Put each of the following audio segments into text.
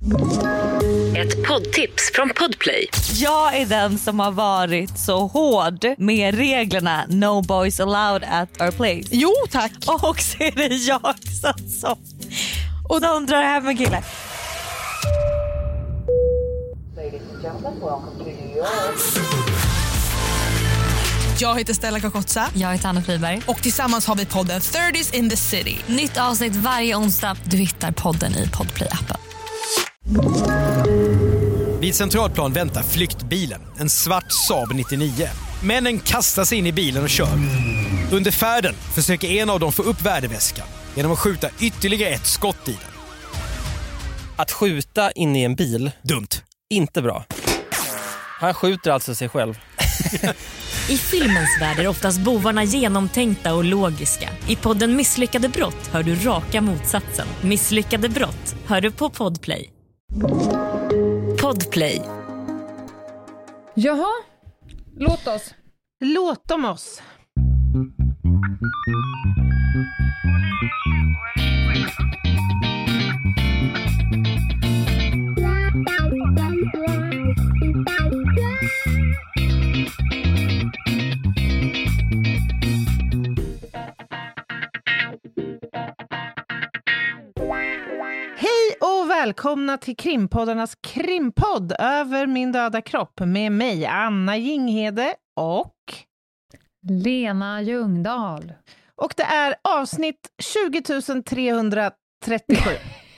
Ett poddtips från Podplay. Jag är den som har varit så hård med reglerna No boys allowed at our place. Jo, tack. Och så är det jag som och de drar hem en kille. Jag heter Stella Kakotsa. Jag heter Anna Friberg. Och tillsammans har vi podden 30s in the City. Nytt avsnitt varje onsdag. Du hittar podden i Podplay-appen. Vid Centralplan väntar flyktbilen, en svart Saab 99. Männen kastar sig in i bilen och kör. Under färden försöker en av dem få upp värdeväskan genom att skjuta ytterligare ett skott i den. Att skjuta in i en bil, Dumt. inte bra. Han skjuter alltså sig själv. I filmens värld är oftast bovarna genomtänkta och logiska. I podden Misslyckade brott hör du raka motsatsen. Misslyckade brott hör du på Podplay. Podplay. Jaha, låt oss. Låt dem oss. Hej och välkomna till Krimpoddarnas krimpodd Över min döda kropp med mig, Anna Jinghede och Lena Ljungdahl. Och det är avsnitt 20.337.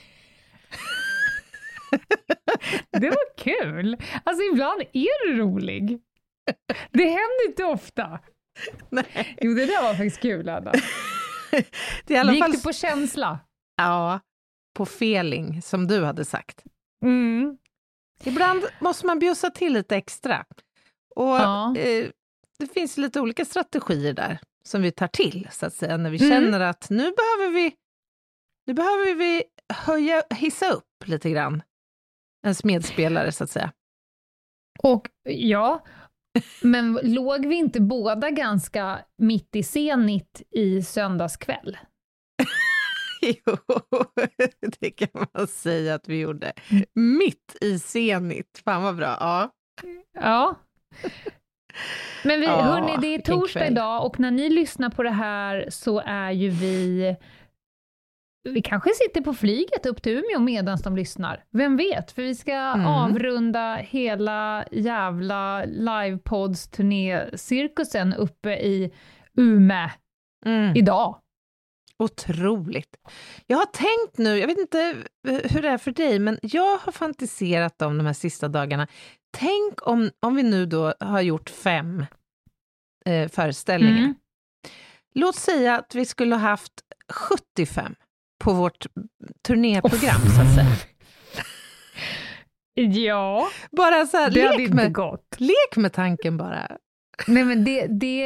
Det var kul. Alltså ibland är du rolig. Det händer inte ofta. Nej. Jo, det där var faktiskt kul, Anna. Det är i alla Gick fall... du på känsla? Ja, på feeling som du hade sagt. Mm. Ibland måste man bjussa till lite extra. Och Ja. Det finns lite olika strategier där som vi tar till så att säga när vi känner att nu behöver vi hissa upp lite grann ens medspelare så att säga. Och ja, men låg vi inte båda ganska mitt i senit i söndagskväll? Jo, det kan man säga att vi gjorde. Mitt i senit. Fan vad bra. Ja. Ja. Men hörni, det är torsdag kväll. idag och när ni lyssnar på det här så är ju vi kanske sitter på flyget upp till Umeå medan de lyssnar. Vem vet? För vi ska avrunda hela jävla livepods-turné-cirkusen uppe i Umeå idag. Otroligt. Jag har tänkt nu, jag vet inte hur det är för dig, men jag har fantiserat om de här sista dagarna. Tänk om vi nu då har gjort 5 föreställningar. Låt säga att vi skulle ha haft 75 på vårt turnéprogram så att säga. Ja, Bara så här, det hade inte gått. lek med tanken bara. Nej, men det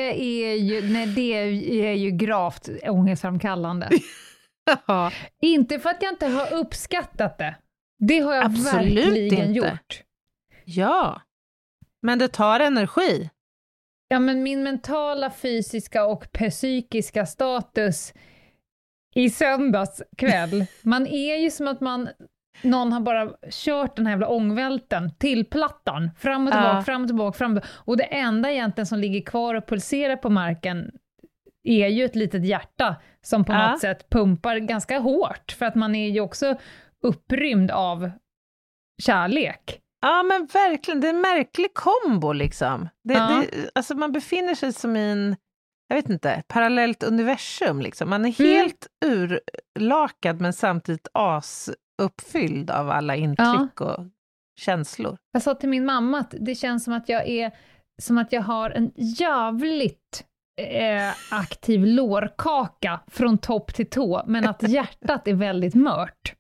är ju gravt ångestframkallande. Ja, Inte för att jag inte har uppskattat det. Det har jag absolut verkligen inte gjort. Ja, men det tar energi. Ja, men min mentala, fysiska och psykiska status i söndags kväll. Man är ju som att någon har bara kört den här jävla ångvälten till plattan. Fram och tillbaka, fram och tillbaka, fram och tillbaka. Och det enda egentligen som ligger kvar och pulserar på marken är ju ett litet hjärta som på något sätt pumpar ganska hårt. För att man är ju också upprymd av kärlek. Ja, men verkligen. Det är en märklig kombo liksom. Alltså man befinner sig som i en, jag vet inte, parallellt universum liksom. Man är helt urlakad men samtidigt uppfylld av alla intryck och känslor. Jag sa till min mamma att det känns som att jag har en jävligt aktiv lårkaka från topp till tå, men att hjärtat är väldigt mört.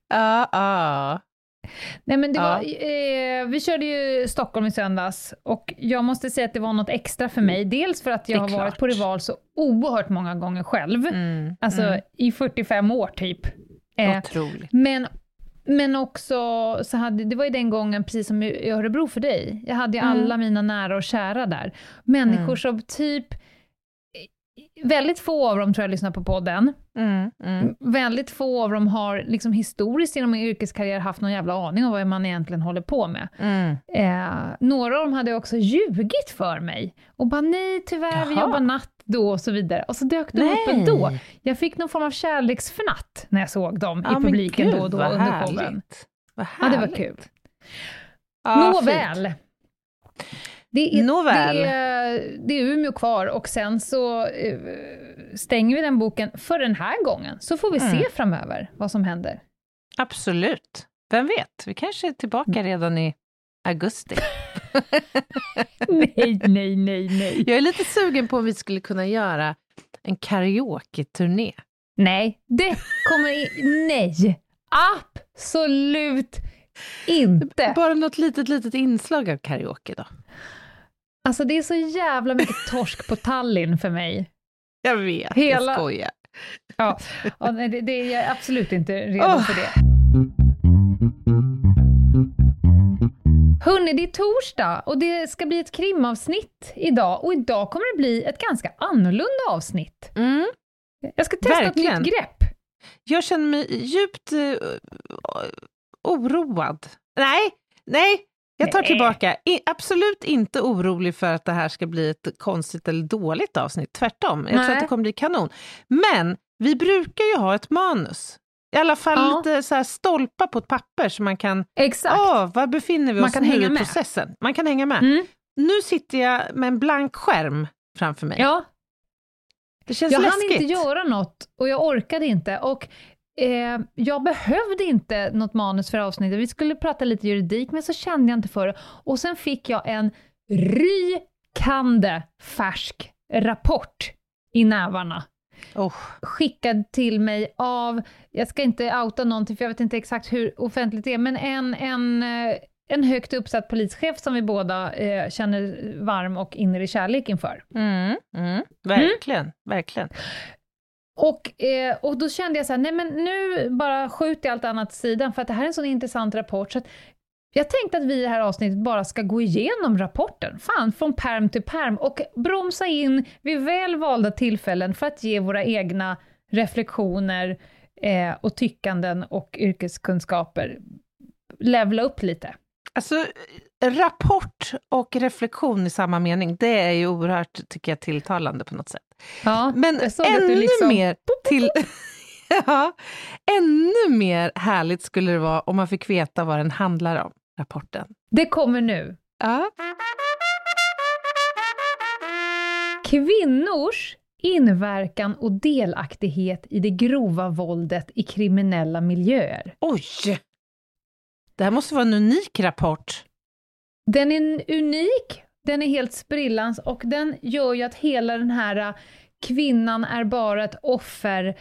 Nej, men det var, vi körde ju Stockholm i söndags och jag måste säga att det var något extra för mig. Dels för att jag har varit på Rival så oerhört många gånger själv. I 45 år typ. Otroligt. Men också så det var ju den gången precis som i Örebro för dig. Jag hade ju alla mina nära och kära där. Människor som typ väldigt få av dem tror jag lyssnar på podden. Väldigt få av dem har liksom historiskt genom min yrkeskarriär haft någon jävla aning om vad man egentligen håller på med. Några av dem hade också ljugit för mig. Och bara nej tyvärr, vi jobbar natt då och så vidare. Och så dök de upp ändå. Jag fick någon form av kärleksfnatt när jag såg dem i publiken då och då under showen. Ja, det var kul. Nåväl. Det är Umeå kvar och sen så stänger vi den boken för den här gången. Så får vi se framöver vad som händer. Absolut. Vem vet? Vi kanske är tillbaka redan i augusti. Nej. Jag är lite sugen på om vi skulle kunna göra en karaoke-turné. Nej, det kommer nej. Absolut inte. Bara något litet inslag av karaoke då. Alltså det är så jävla mycket torsk på Tallinn för mig. Jag vet, jag skojar. Ja, det är jag absolut inte redo för det. Hörrni, det är torsdag och det ska bli ett krimavsnitt idag. Och idag kommer det bli ett ganska annorlunda avsnitt. Jag ska testa ett nytt grepp. Jag känner mig djupt oroad. Nej, jag tar tillbaka. Absolut inte orolig för att det här ska bli ett konstigt eller dåligt avsnitt. Tvärtom, jag tror att det kommer bli kanon. Men vi brukar ju ha ett manus. I alla fall lite så här stolpa på ett papper så man kan... Exakt. Var befinner vi oss nu i processen? Man kan hänga med. Nu sitter jag med en blank skärm framför mig. Ja. Det känns läskigt. läskigt. Jag hann inte göra något och jag orkade inte. Och jag behövde inte något manus för avsnittet. Vi skulle prata lite juridik, men så kände jag inte för det. Och sen fick jag en rykande färsk rapport i nävarna. Skickad till mig av, jag ska inte outa någonting för jag vet inte exakt hur offentligt det är, men en högt uppsatt polischef som vi båda känner varm och innerlig kärlek inför. Verkligen. Och då kände jag så här, nej men nu bara skjuter jag allt annat sidan för att det här är en sån intressant rapport så att jag tänkte att vi i det här avsnittet bara ska gå igenom rapporten, från perm till perm och bromsa in vid väl valda tillfällen för att ge våra egna reflektioner och tyckanden och yrkeskunskaper levla upp lite. Alltså, rapport och reflektion i samma mening, det är ju oerhört, tycker jag, tilltalande på något sätt. Ja, men ännu mer till... Ja, ännu mer härligt skulle det vara om man fick veta vad den handlar om, rapporten. Det kommer nu. Ja. Kvinnors inverkan och delaktighet i det grova våldet i kriminella miljöer. Oj! Det här måste vara en unik rapport. Den är unik, den är helt sprillans och den gör ju att hela den här kvinnan är bara ett offer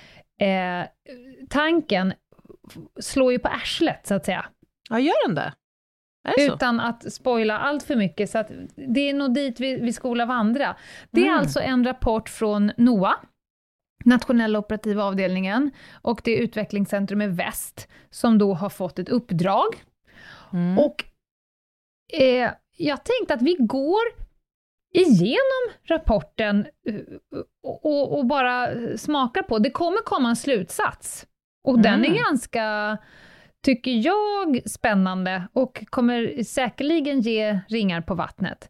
tanken slår ju på arslet så att säga. Ja, gör den det? Utan att spoila allt för mycket så att det är nog dit vi skola vandra. Det är alltså en rapport från NOA, Nationella operativa avdelningen, och det är Utvecklingscentrum i Väst som då har fått ett uppdrag. Och jag tänkte att vi går igenom rapporten och bara smakar på. Det kommer komma en slutsats. Och den är ganska, tycker jag, spännande och kommer säkerligen ge ringar på vattnet.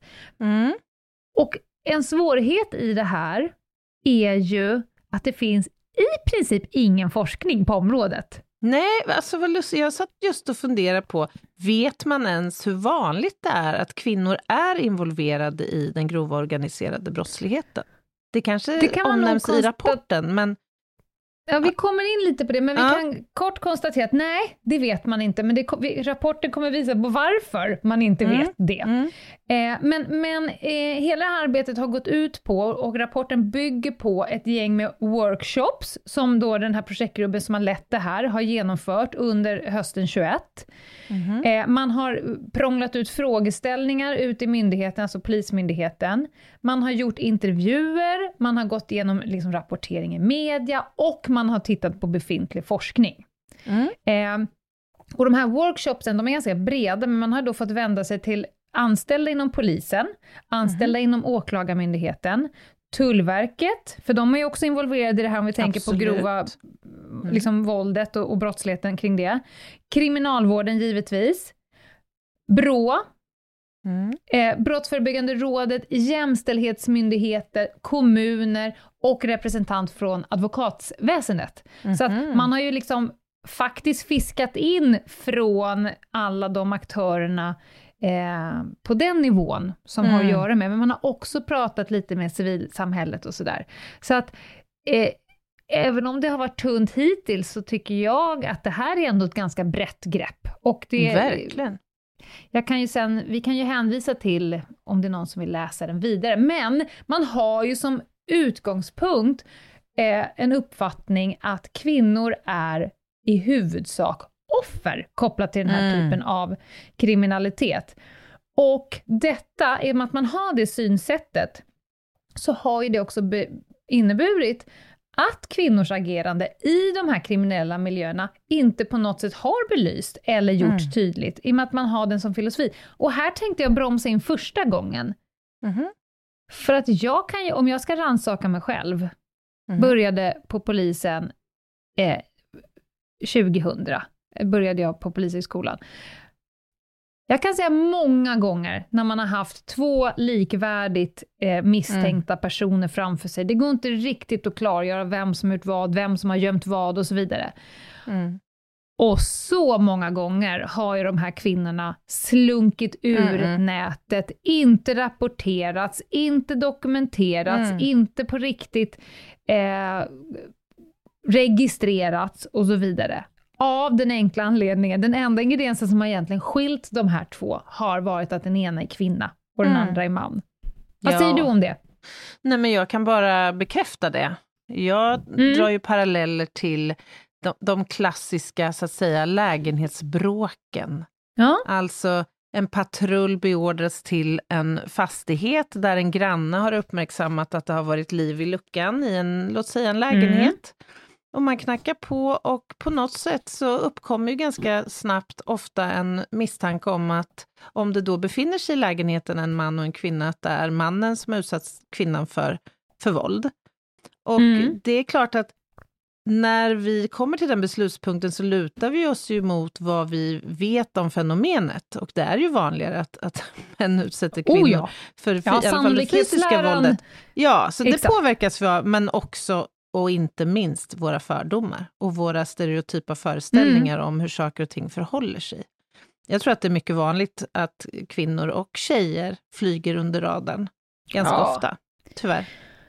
Och en svårighet i det här är ju att det finns i princip ingen forskning på området. Nej, alltså vad lustigt. Jag satt just och funderade på, vet man ens hur vanligt det är att kvinnor är involverade i den grova organiserade brottsligheten? Det kan omnämns i rapporten, men... Ja, vi kommer in lite på det, men vi kan kort konstatera att nej, det vet man inte. Men rapporten kommer visa på varför man inte vet det. Men hela arbetet har gått ut på, och rapporten bygger på ett gäng med workshops som då den här projektgruppen som har lett det här har genomfört under hösten 21. Man har prånglat ut frågeställningar ut i myndigheten, alltså polismyndigheten. Man har gjort intervjuer, man har gått igenom liksom rapportering i media och man har tittat på befintlig forskning. Och de här workshopsen, de är ganska breda, men man har då fått vända sig till anställda inom polisen, anställda inom åklagarmyndigheten, Tullverket, för de är ju också involverade i det här om vi tänker på grova liksom, våldet och brottsligheten kring det. Kriminalvården givetvis. BRÅ, Brottsförebyggande rådet, jämställdhetsmyndigheter, kommuner och representant från advokatsväsendet. Så att man har ju liksom faktiskt fiskat in från alla de aktörerna på den nivån som har att göra med, men man har också pratat lite med civilsamhället och sådär. Så att även om det har varit tunt hittills så tycker jag att det här är ändå ett ganska brett grepp. Och det, verkligen. Vi kan ju hänvisa till om det är någon som vill läsa den vidare, men man har ju som utgångspunkt en uppfattning att kvinnor är i huvudsak offer kopplat till den här typen av kriminalitet. Och detta, i och med att man har det synsättet, så har ju det också inneburit att kvinnors agerande i de här kriminella miljöerna inte på något sätt har belyst eller gjort tydligt, i och med att man har den som filosofi. Och här tänkte jag bromsa in första gången. För att jag kan ju, om jag ska rannsaka mig själv, började på polisen 2000, började jag på polishögskolan. Jag kan säga många gånger när man har haft två likvärdigt misstänkta personer framför sig. Det går inte riktigt att klargöra vem som gjort vad, vem som har gömt vad och så vidare. Och så många gånger har ju de här kvinnorna slunkit ur nätet, inte rapporterats, inte dokumenterats, inte på riktigt registrerats och så vidare. Av den enkla anledningen, den enda ingrediensen som har egentligen skilt de här två har varit att den ena är kvinna och den andra är man. Vad säger du om det? Nej, men jag kan bara bekräfta det. Jag drar ju paralleller till de klassiska, så att säga, lägenhetsbråken. Ja. Alltså en patrull beordras till en fastighet där en granne har uppmärksammat att det har varit liv i luckan i en, låt säga, en lägenhet. Och man knackar på och på något sätt så uppkommer ju ganska snabbt ofta en misstanke om att om det då befinner sig i lägenheten en man och en kvinna, att det är mannen som har utsatt kvinnan för våld. Och det är klart att när vi kommer till den beslutspunkten så lutar vi oss ju mot vad vi vet om fenomenet. Och det är ju vanligare att män utsätter kvinnor för i alla fall det fysiska våldet. Ja, så det påverkas vi av, men också och inte minst våra fördomar och våra stereotypa föreställningar om hur saker och ting förhåller sig. Jag tror att det är mycket vanligt att kvinnor och tjejer flyger under radarn ganska ofta, tyvärr.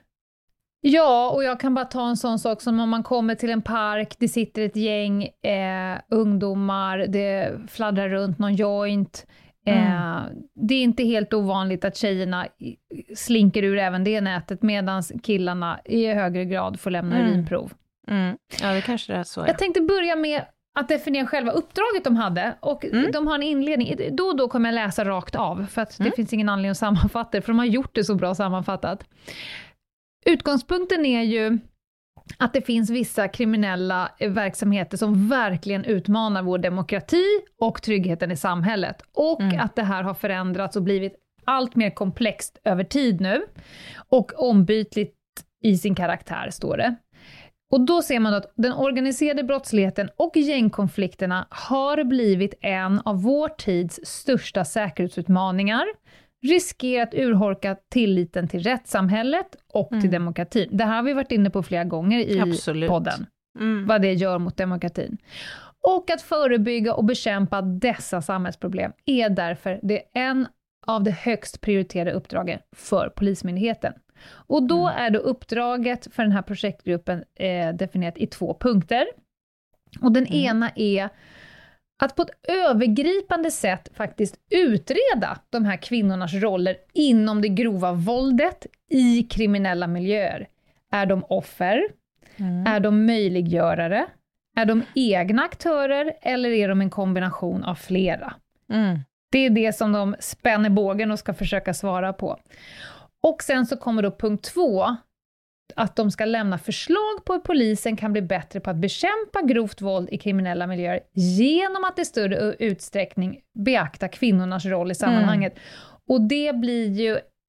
Ja, och jag kan bara ta en sån sak som om man kommer till en park, det sitter ett gäng ungdomar, det fladdrar runt någon joint. Det är inte helt ovanligt att tjejerna slinker ur även det nätet, medan killarna i högre grad får lämna urinprov. Ja, det kanske det är så. Ja. Jag tänkte börja med att definiera själva uppdraget de hade, och de har en inledning. Då och då kommer jag läsa rakt av, för att det finns ingen anledning att sammanfatta det, för de har gjort det så bra sammanfattat. Utgångspunkten är ju att det finns vissa kriminella verksamheter som verkligen utmanar vår demokrati och tryggheten i samhället. Och att det här har förändrats och blivit allt mer komplext över tid nu. Och ombytligt i sin karaktär, står det. Och då ser man att den organiserade brottsligheten och gängkonflikterna har blivit en av vår tids största säkerhetsutmaningar. Riskerar att urholka tilliten till rättssamhället och till demokratin. Det här har vi varit inne på flera gånger i podden. Vad det gör mot demokratin. Och att förebygga och bekämpa dessa samhällsproblem är därför en av de högst prioriterade uppdragen för Polismyndigheten. Och då är då uppdraget för den här projektgruppen definierat i 2 punkter. Och den ena är att på ett övergripande sätt faktiskt utreda de här kvinnornas roller inom det grova våldet i kriminella miljöer. Är de offer? Är de möjliggörare? Är de egna aktörer? Eller är de en kombination av flera? Det är det som de spänner bågen och ska försöka svara på. Och sen så kommer då punkt 2. Att de ska lämna förslag på hur polisen kan bli bättre på att bekämpa grovt våld i kriminella miljöer genom att i större utsträckning beakta kvinnornas roll i sammanhanget. Och det blir ju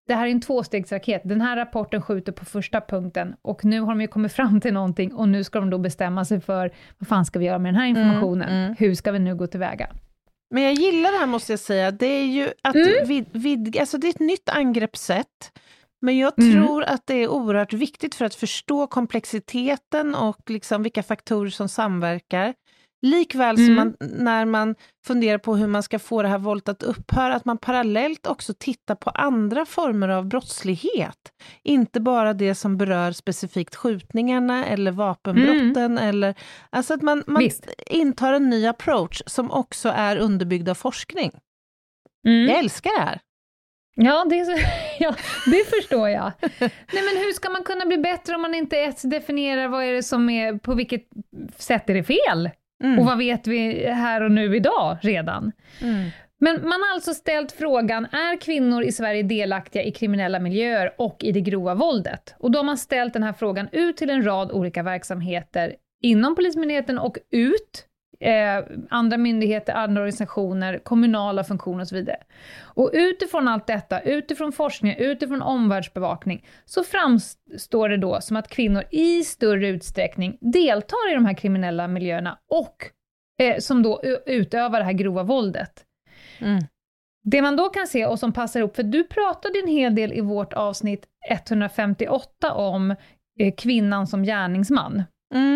det här är en 2-stegsraket. Den här rapporten skjuter på första punkten och nu har de ju kommit fram till någonting och nu ska de då bestämma sig för vad fan ska vi göra med den här informationen? Hur ska vi nu gå tillväga? Men jag gillar det här, måste jag säga. Det är ju att vidga, alltså det är ett nytt angreppssätt. Men jag tror att det är oerhört viktigt för att förstå komplexiteten och liksom vilka faktorer som samverkar. Likväl som när man funderar på hur man ska få det här våldet att upphöra, att man parallellt också tittar på andra former av brottslighet. Inte bara det som berör specifikt skjutningarna eller vapenbrotten. Eller, alltså att man intar en ny approach som också är underbyggd av forskning. Jag älskar det här. Ja, det förstår jag. Nej, men hur ska man kunna bli bättre om man inte ens definierar vad är det som är, på vilket sätt är det fel? Och vad vet vi här och nu idag redan? Men man har alltså ställt frågan, är kvinnor i Sverige delaktiga i kriminella miljöer och i det grova våldet? Och då har man ställt den här frågan ut till en rad olika verksamheter inom Polismyndigheten och ut andra myndigheter, andra organisationer, kommunala funktioner och så vidare. Och utifrån allt detta, utifrån forskning, utifrån omvärldsbevakning, så framstår det då som att kvinnor i större utsträckning deltar i de här kriminella miljöerna och som då utövar det här grova våldet. Det man då kan se och som passar ihop, för du pratade en hel del i vårt avsnitt 158 om kvinnan som gärningsman.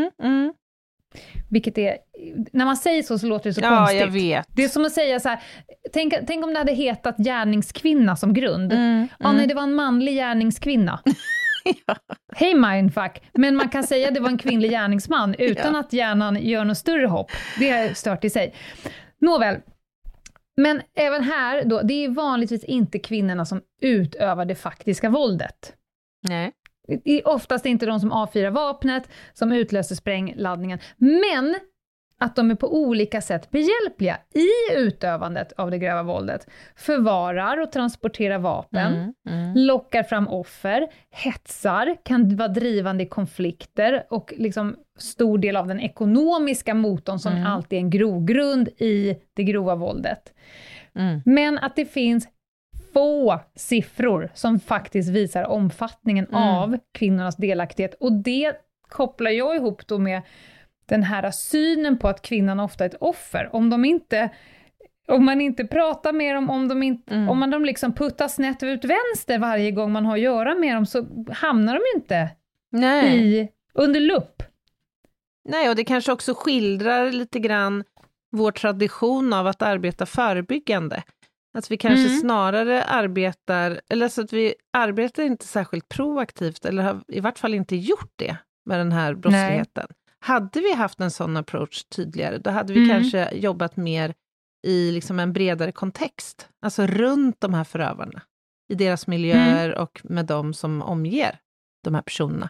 Vilket är, när man säger så låter det så konstigt. Jag vet. Det är som att säga så här, tänk om det hade hetat gärningskvinna som grund. Nej, det var en manlig gärningskvinna. Hej mindfuck. Men man kan säga att det var en kvinnlig gärningsman utan att hjärnan gör något större hopp. Det är stört i sig. Nåväl. Men även här då, det är vanligtvis inte kvinnorna som utövar det faktiska våldet. Nej. Det är oftast inte de som avfyrar vapnet, som utlöser sprängladdningen. Men att de är på olika sätt behjälpliga i utövandet av det grova våldet. Förvarar och transporterar vapen, lockar fram offer, hetsar, kan vara drivande i konflikter och liksom stor del av den ekonomiska motorn som alltid är en grogrund i det grova våldet. Men att det finns få siffror som faktiskt visar omfattningen av kvinnornas delaktighet. Och det kopplar jag ihop då med den här synen på att kvinnan ofta är ett offer. Om man inte pratar med dem, om de liksom puttar snett ut vänster varje gång man har att göra med dem, så hamnar de inte under lupp. Nej, och det kanske också skildrar lite grann vår tradition av att arbeta förebyggande. Att vi kanske snarare arbetar, eller så att vi arbetar inte särskilt proaktivt, eller har i vart fall inte gjort det med den här brottsligheten. Nej. Hade vi haft en sån approach tydligare, då hade vi kanske jobbat mer i liksom en bredare kontext. Alltså runt de här förövarna. I deras miljöer och med de som omger de här personerna.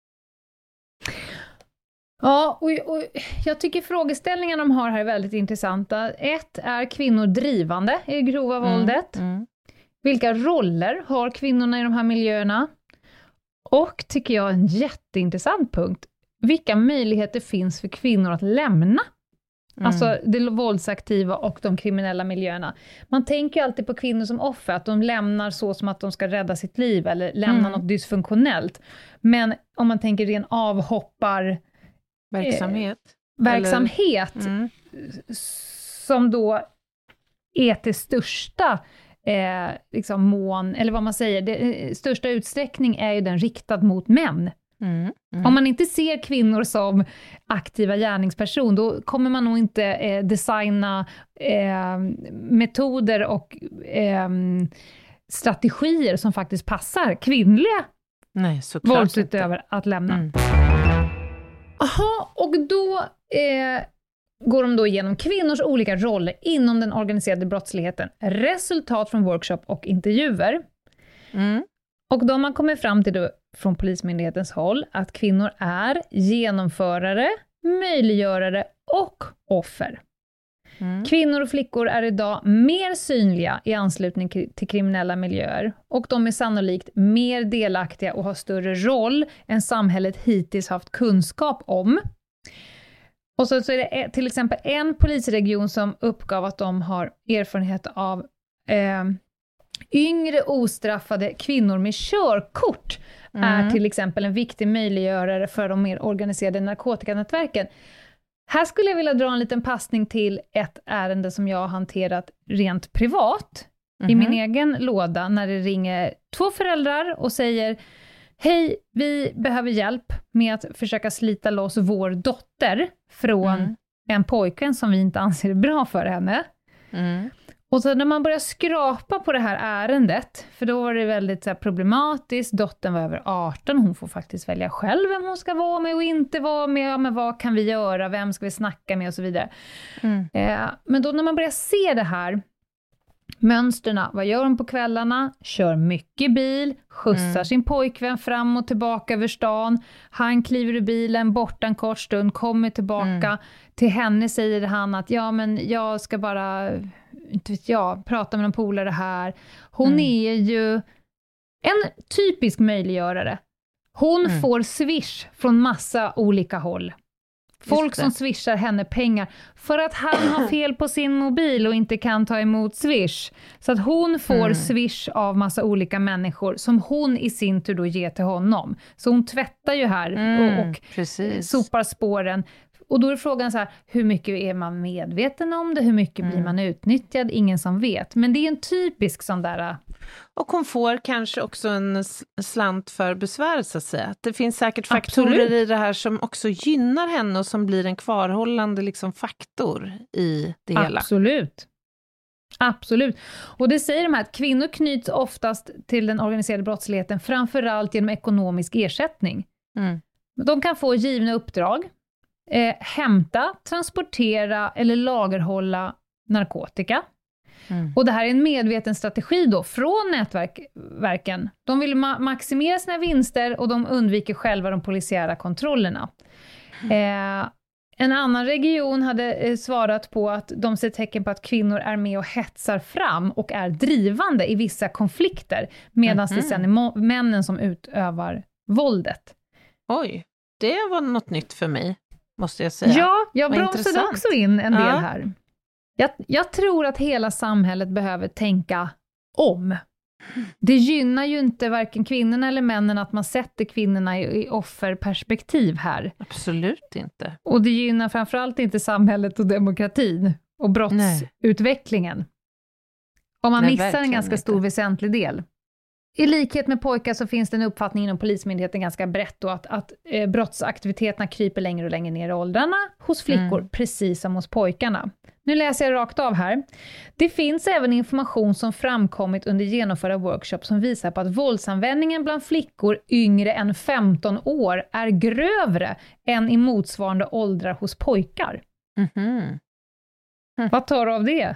Ja, och jag tycker frågeställningarna de har här är väldigt intressanta. 1, är kvinnor drivande i det grova våldet? Vilka roller har kvinnorna i de här miljöerna? Och tycker jag en jätteintressant punkt. Vilka möjligheter finns för kvinnor att lämna? Alltså det våldsaktiva och de kriminella miljöerna. Man tänker ju alltid på kvinnor som offer, att de lämnar så som att de ska rädda sitt liv eller lämna något dysfunktionellt. Men om man tänker ren verksamhet som då är till största liksom mån, eller vad man säger, det största utsträckning är ju den riktad mot män. Om man inte ser kvinnor som aktiva gärningsperson, då kommer man nog inte designa metoder och strategier som faktiskt passar kvinnliga våldsutövare att lämna. Aha, och då går de då igenom kvinnors olika roller inom den organiserade brottsligheten. Resultat från workshop och intervjuer. Och då har man kommit fram till då, från Polismyndighetens håll, att kvinnor är genomförare, möjliggörare och offer. Kvinnor och flickor är idag mer synliga i anslutning till kriminella miljöer, och de är sannolikt mer delaktiga och har större roll än samhället hittills haft kunskap om. Och så är det till exempel en polisregion som uppgav att de har erfarenhet av Yngre ostraffade kvinnor med körkort är till exempel en viktig möjliggörare för de mer organiserade narkotikanätverken. Här skulle jag vilja dra en liten passning till ett ärende som jag har hanterat rent privat i min egen låda, när det ringer 2 föräldrar och säger: hej, vi behöver hjälp med att försöka slita loss vår dotter från en pojkvän som vi inte anser är bra för henne. Och så när man börjar skrapa på det här ärendet, för då var det väldigt så här problematiskt, dottern var över 18, hon får faktiskt välja själv vem hon ska vara med och inte vara med, ja, men vad kan vi göra, vem ska vi snacka med och så vidare. Men då när man börjar se det här mönsterna, vad gör hon på kvällarna? Kör mycket bil, skjutsar sin pojkvän fram och tillbaka över stan. Han kliver ur bilen, borta en kort stund, kommer tillbaka. Till henne säger han att ja, men jag ska bara, inte vet jag, prata med någon polare här. Hon är ju en typisk möjliggörare. Hon får swish från massa olika håll. Folk som swishar henne pengar för att han har fel på sin mobil och inte kan ta emot swish. Så att hon får swish av massa olika människor som hon i sin tur då ger till honom. Så hon tvättar ju här och sopar spåren. Och då är frågan så här, hur mycket är man medveten om det? Hur mycket blir man utnyttjad? Ingen som vet. Men det är en typisk sån där... Och hon får kanske också en slant för besvär, så att säga. Det finns säkert faktorer i det här som också gynnar henne och som blir en kvarhållande liksom faktor i det hela. Absolut. Och det säger de här att kvinnor knyts oftast till den organiserade brottsligheten framförallt genom ekonomisk ersättning. De kan få givna uppdrag. Hämta, transportera eller lagerhålla narkotika. Och det här är en medveten strategi då från nätverken. De vill maximera sina vinster och de undviker själva de polisiära kontrollerna. En annan region hade svarat på att de ser tecken på att kvinnor är med och hetsar fram och är drivande i vissa konflikter, medan det sen är männen som utövar våldet. Oj, det var något nytt för mig, måste jag säga. Ja, jag bromsade också in en del här. Jag tror att hela samhället behöver tänka om. Det gynnar ju inte varken kvinnorna eller männen att man sätter kvinnorna i offerperspektiv här. Absolut inte. Och det gynnar framförallt inte samhället och demokratin och brottsutvecklingen. Om man missar en ganska stor väsentlig del. I likhet med pojkar så finns det en uppfattning inom polismyndigheten ganska brett då att brottsaktiviteterna kryper längre och längre ner i åldrarna hos flickor, precis som hos pojkarna. Nu läser jag rakt av här. Det finns även information som framkommit under genomförda workshops som visar på att våldsanvändningen bland flickor yngre än 15 år är grövre än i motsvarande åldrar hos pojkar. Vad tar du av det?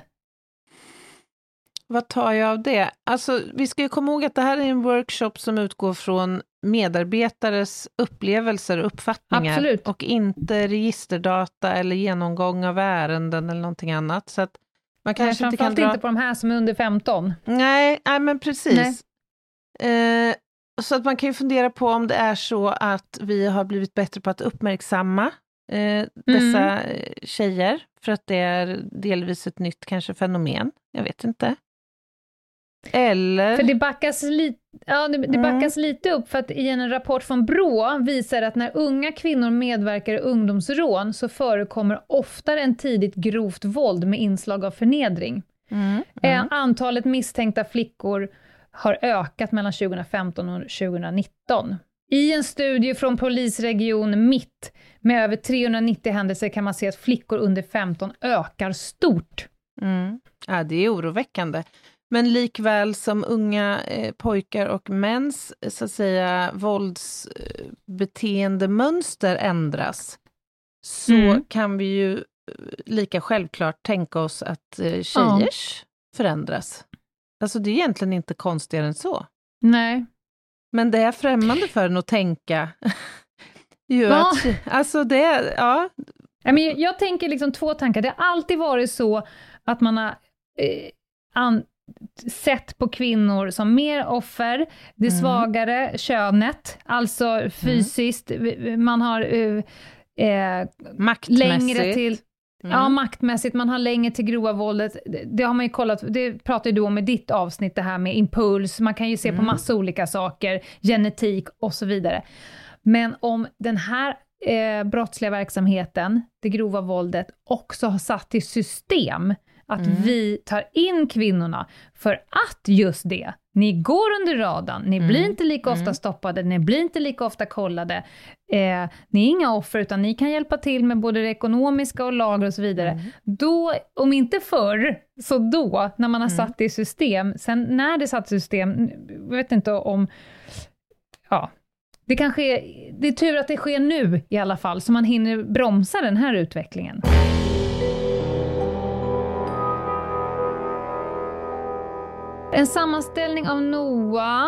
Vad tar jag av det? Alltså, vi ska ju komma ihåg att det här är en workshop som utgår från medarbetares upplevelser och uppfattningar. Absolut. Och inte registerdata eller genomgång av ärenden eller någonting annat. Så att man kanske inte kan dra... inte på de här som är under 15. Nej men precis. Så att man kan ju fundera på om det är så att vi har blivit bättre på att uppmärksamma dessa tjejer. För att det är delvis ett nytt kanske fenomen. Jag vet inte. Eller... För det backas lite upp för att i en rapport från BRÅ visar att när unga kvinnor medverkar i ungdomsrån så förekommer oftare än tidigt grovt våld med inslag av förnedring. Antalet misstänkta flickor har ökat mellan 2015 och 2019. I en studie från polisregion Mitt med över 390 händelser kan man se att flickor under 15 ökar stort. Ja, det är oroväckande. Men likväl som unga pojkar och mäns så att säga våldsbeteendemönster ändras så kan vi ju lika självklart tänka oss att tjejers förändras. Alltså det är egentligen inte konstigare än så. Nej. Men det är främmande för en att tänka. Alltså det, Men jag tänker liksom 2 tankar. Det har alltid varit så att man har sett på kvinnor som mer offer, det svagare könet, alltså fysiskt, man har maktmässigt. längre till Ja, maktmässigt, man har längre till grova våldet. Det har man ju kollat, det pratar ju du om i ditt avsnitt, det här med impuls. Man kan ju se på massa olika saker, genetik och så vidare. Men om den här brottsliga verksamheten, det grova våldet, också har satt i system att vi tar in kvinnorna för att just det, ni går under radarn, ni blir inte lika ofta stoppade, ni blir inte lika ofta kollade, ni är inga offer utan ni kan hjälpa till med både det ekonomiska och lagar och så vidare. Då, om inte förr, så då, när man har satt det i system, sen när det satt i system, jag vet inte om, ja, det är tur att det sker nu i alla fall, så man hinner bromsa den här utvecklingen. En sammanställning av NOA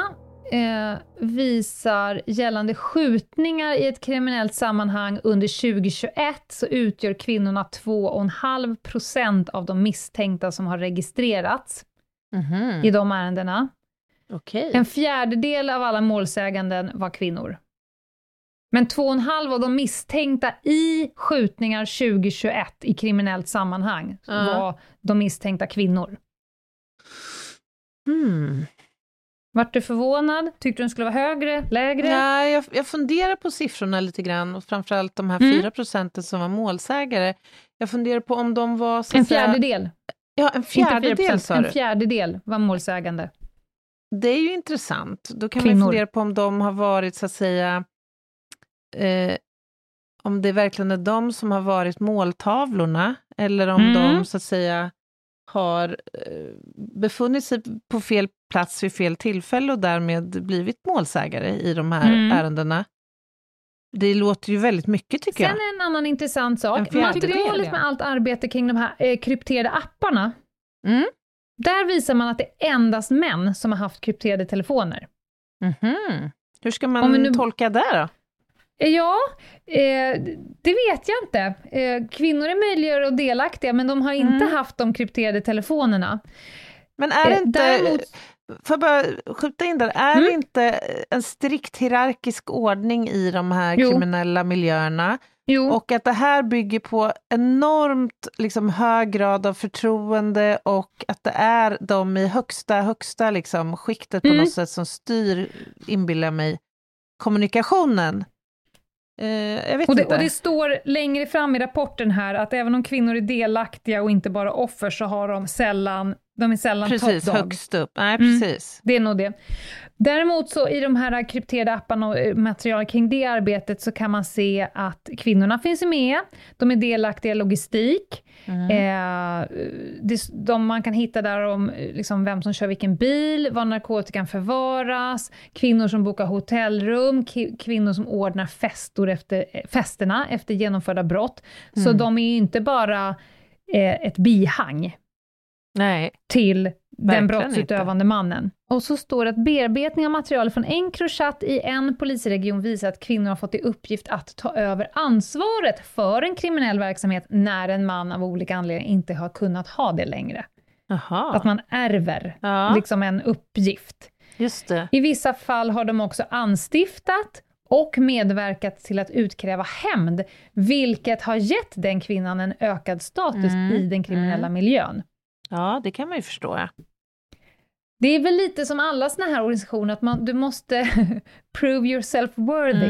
visar gällande skjutningar i ett kriminellt sammanhang under 2021 så utgör kvinnorna 2,5% av de misstänkta som har registrerats i de ärendena. Okay. En fjärdedel av alla målsäganden var kvinnor. Men 2,5 av de misstänkta i skjutningar 2021 i kriminellt sammanhang var de misstänkta kvinnor. Vart du förvånad? Tyckte du den skulle vara högre, lägre? Nej, jag funderar på siffrorna lite grann, och framförallt de här 4% som var målsägare. Jag funderar på om de var så en fjärdedel. Ja, en fjärdedel sa du. En fjärdedel var målsägande. Det är ju intressant. Då kan man fundera på om de har varit så att säga om det verkligen är de som har varit måltavlorna, eller om de så att säga har befunnit sig på fel plats vid fel tillfälle och därmed blivit målsägare i de här ärendena. Det låter ju väldigt mycket, tycker jag. Sen en annan intressant sak. Materialet med allt arbete kring de här krypterade apparna. Där visar man att det är endast män som har haft krypterade telefoner. Hur ska man tolka det då? Ja, det vet jag inte. Kvinnor är möjliga och delaktiga, men de har inte haft de krypterade telefonerna. Men är det inte, däremot, får jag bara skjuta in där, är det inte en strikt hierarkisk ordning i de här kriminella miljöerna? Jo. Och att det här bygger på enormt liksom, hög grad av förtroende, och att det är de i högsta liksom, skiktet på något sätt som styr, inbillar mig, kommunikationen. Jag vet inte. Och det står längre fram i rapporten här att även om kvinnor är delaktiga och inte bara offer, så har de är sällan precis, top dog. Högst upp. Nej, precis. Det är nog det. Däremot så i de här krypterade apparna och material kring det arbetet så kan man se att kvinnorna finns med. De är delaktiga i logistik. Man kan hitta där om liksom vem som kör vilken bil, var narkotikan förvaras, kvinnor som bokar hotellrum, kvinnor som ordnar festerna efter genomförda brott. Så de är ju inte bara ett bihang. Nej, till den brottsutövande mannen. Och så står det att bearbetning av material från Encrochat i en polisregion visar att kvinnor har fått i uppgift att ta över ansvaret för en kriminell verksamhet när en man av olika anledningar inte har kunnat ha det längre. Aha. Att man ärver liksom en uppgift. Just det. I vissa fall har de också anstiftat och medverkat till att utkräva hämnd, vilket har gett den kvinnan en ökad status i den kriminella miljön. Ja, det kan man ju förstå. Det är väl lite som alla såna här organisationer, att du måste prove yourself worthy.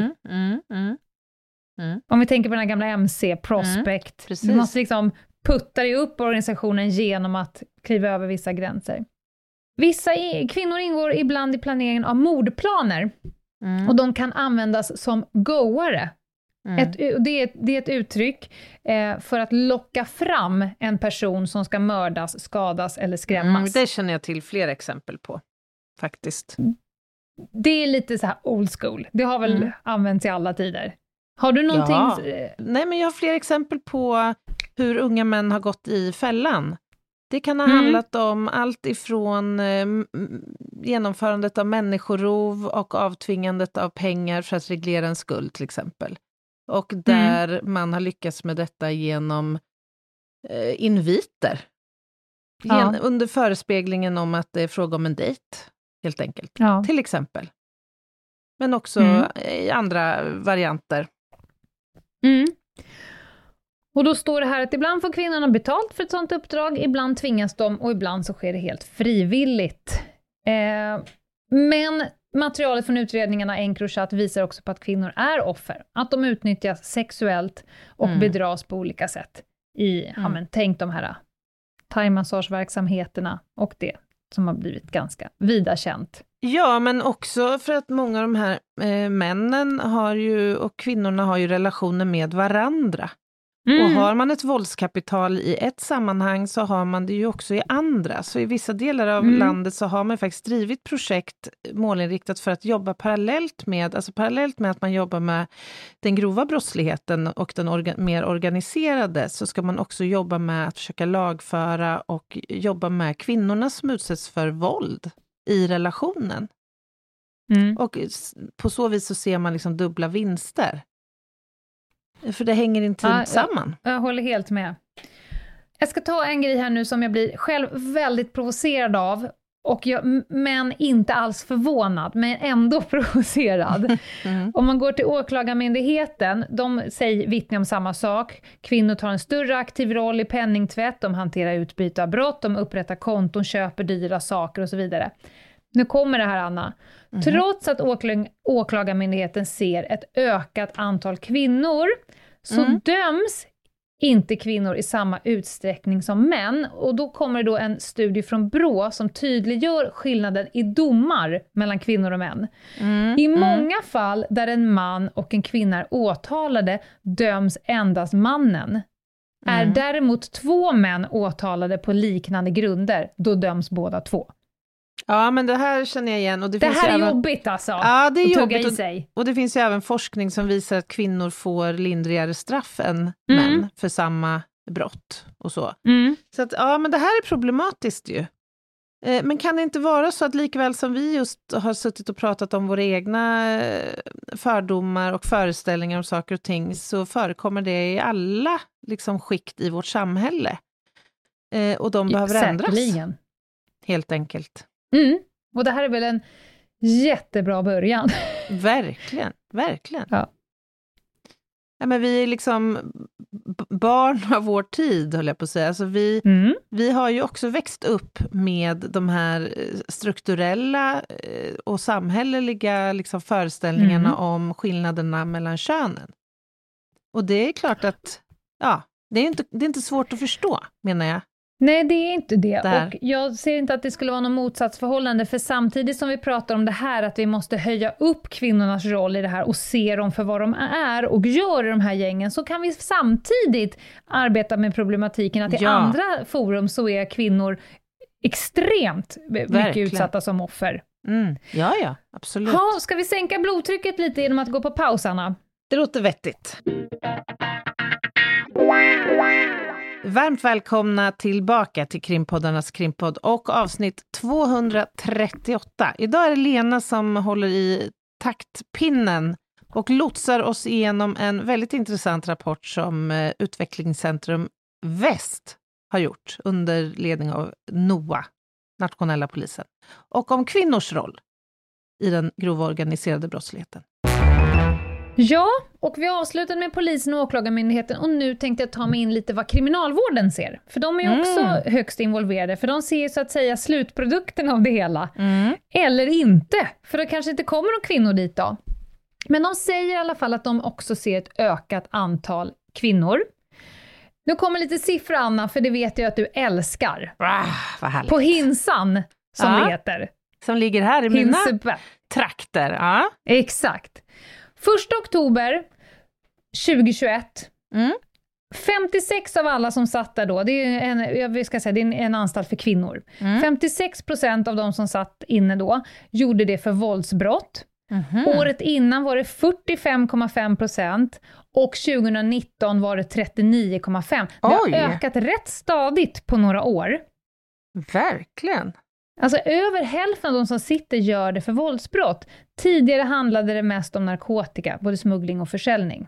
Om vi tänker på den här gamla MC, Prospect. Du måste liksom putta dig upp organisationen genom att kliva över vissa gränser. Vissa kvinnor ingår ibland i planeringen av mordplaner. Och de kan användas som goare. Det är ett uttryck för att locka fram en person som ska mördas, skadas eller skrämmas. Det känner jag till fler exempel på, faktiskt. Det är lite så här old school. Det har väl använts i alla tider. Har du någonting? Ja. Nej, men jag har fler exempel på hur unga män har gått i fällan. Det kan ha handlat om allt ifrån genomförandet av människorov och avtvingandet av pengar för att reglera en skuld till exempel. Och där man har lyckats med detta genom inviter. Under förespeglingen om att det är fråga om en dejt, helt enkelt. Ja. Till exempel. Men också i andra varianter. Och då står det här att ibland får kvinnorna betalt för ett sådant uppdrag, ibland tvingas de och ibland så sker det helt frivilligt. Men materialet från utredningarna Encrochat visar också på att kvinnor är offer. Att de utnyttjas sexuellt och bedras på olika sätt i, tänk de här thai-massageverksamheterna och det som har blivit ganska vida känt. Ja, men också för att många av de här männen och kvinnorna har ju relationer med varandra. Och har man ett våldskapital i ett sammanhang så har man det ju också i andra. Så i vissa delar av landet så har man faktiskt drivit projekt målinriktat för att jobba parallellt med att man jobbar med den grova brottsligheten och den mer organiserade, så ska man också jobba med att försöka lagföra och jobba med kvinnorna som utsätts för våld i relationen. Och på så vis så ser man liksom dubbla vinster. För det hänger inte samman. Jag håller helt med. Jag ska ta en grej här nu som jag blir själv väldigt provocerad av. Men inte alls förvånad, men ändå provocerad. Om man går till åklagarmyndigheten, de säger vittnar om samma sak. Kvinnor tar en större aktiv roll i penningtvätt, de hanterar utbyte av brott, de upprättar konton, köper dyra saker och så vidare. Nu kommer det här, Anna. Trots att åklagarmyndigheten ser ett ökat antal kvinnor så döms inte kvinnor i samma utsträckning som män. Och då kommer det då en studie från BRÅ som tydliggör skillnaden i domar mellan kvinnor och män. I många fall där en man och en kvinna är åtalade döms endast mannen. Är däremot 2 män åtalade på liknande grunder, då döms båda 2. Ja, men det här känner jag igen. Och det finns här är jobbigt alltså. Ja, det är jobbigt. I sig. Och det finns ju även forskning som visar att kvinnor får lindrigare straff än män för samma brott och så. Så att, men det här är problematiskt ju. Men kan det inte vara så att likväl som vi just har suttit och pratat om våra egna fördomar och föreställningar om saker och ting, så förekommer det i alla liksom skikt i vårt samhälle. Och de behöver ändras. Helt enkelt. Och det här är väl en jättebra början. Verkligen, verkligen. Ja. Ja, men vi är liksom barn av vår tid, höll jag på att säga. Alltså vi har ju också växt upp med de här strukturella och samhälleliga liksom föreställningarna om skillnaderna mellan könen. Och det är klart att det är inte svårt att förstå, menar jag. Nej, det är inte det. Och jag ser inte att det skulle vara någon motsatsförhållande, för samtidigt som vi pratar om det här att vi måste höja upp kvinnornas roll i det här och se dem för vad de är och gör i de här gängen, så kan vi samtidigt arbeta med problematiken att i andra forum så är kvinnor extremt mycket utsatta som offer. Ja, absolut. Ska vi sänka blodtrycket lite genom att gå på paus, Anna? Det låter vettigt. Varmt välkomna tillbaka till Krimpoddarnas Krimpodd och avsnitt 238. Idag är det Lena som håller i taktpinnen och lotsar oss igenom en väldigt intressant rapport som Utvecklingscentrum Väst har gjort under ledning av NOA, nationella polisen, och om kvinnors roll i den grova organiserade brottsligheten. Ja, och vi avslutade med polisen och åklagarmyndigheten, och nu tänkte jag ta mig in lite vad kriminalvården ser. För de är också högst involverade, för de ser så att säga slutprodukten av det hela. Eller inte, för det kanske inte kommer någon kvinnor dit då. Men de säger i alla fall att de också ser ett ökat antal kvinnor. Nu kommer lite siffror, Anna, för det vet jag att du älskar. Vad härligt. På Hinsan, som det heter. Som ligger här i mina trakter. Ja. Exakt. 1 oktober 2021, 56 av alla som satt där då, det är en anstalt för kvinnor. 56% av de som satt inne då gjorde det för våldsbrott. Året innan var det 45,5% och 2019 var det 39,5%. Det har ökat rätt stadigt på några år. Verkligen. Alltså över hälften av de som sitter gör det för våldsbrott. Tidigare handlade det mest om narkotika, både smuggling och försäljning.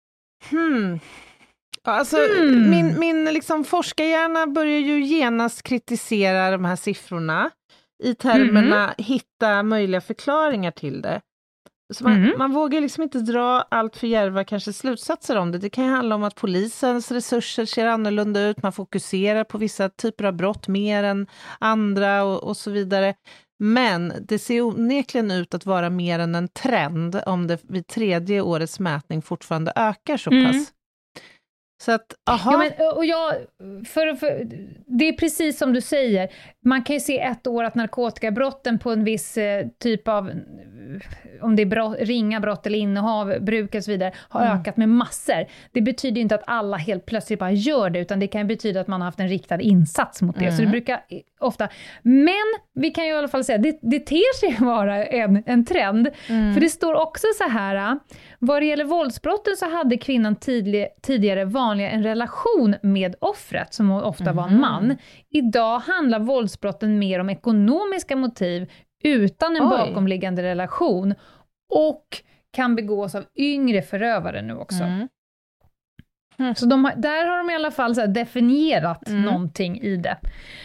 Alltså min liksom forskarhjärna börjar ju genast kritisera de här siffrorna i termerna hitta möjliga förklaringar till det. Så man vågar liksom inte dra allt för djärva kanske slutsatser om det. Det kan ju handla om att polisens resurser ser annorlunda ut. Man fokuserar på vissa typer av brott mer än andra och så vidare. Men det ser onekligen ut att vara mer än en trend om det vid 3:e årets mätning fortfarande ökar så pass. Så att, ja, det är precis som du säger. Man kan ju se ett år att narkotikabrotten på en viss typ av, om det är ringa brott eller innehav, bruk och så vidare, har ökat med massor. Det betyder inte att alla helt plötsligt bara gör det, utan det kan betyda att man har haft en riktad insats mot det. Så det brukar ofta... Men vi kan ju i alla fall säga att det ter sig vara en trend. För det står också så här, vad det gäller våldsbrotten så hade kvinnan tidigare vanligen en relation med offret, som ofta var en man. Idag handlar våldsbrotten mer om ekonomiska motiv utan en bakomliggande relation, och kan begås av yngre förövare nu också. Så där har de i alla fall så här definierat någonting i det.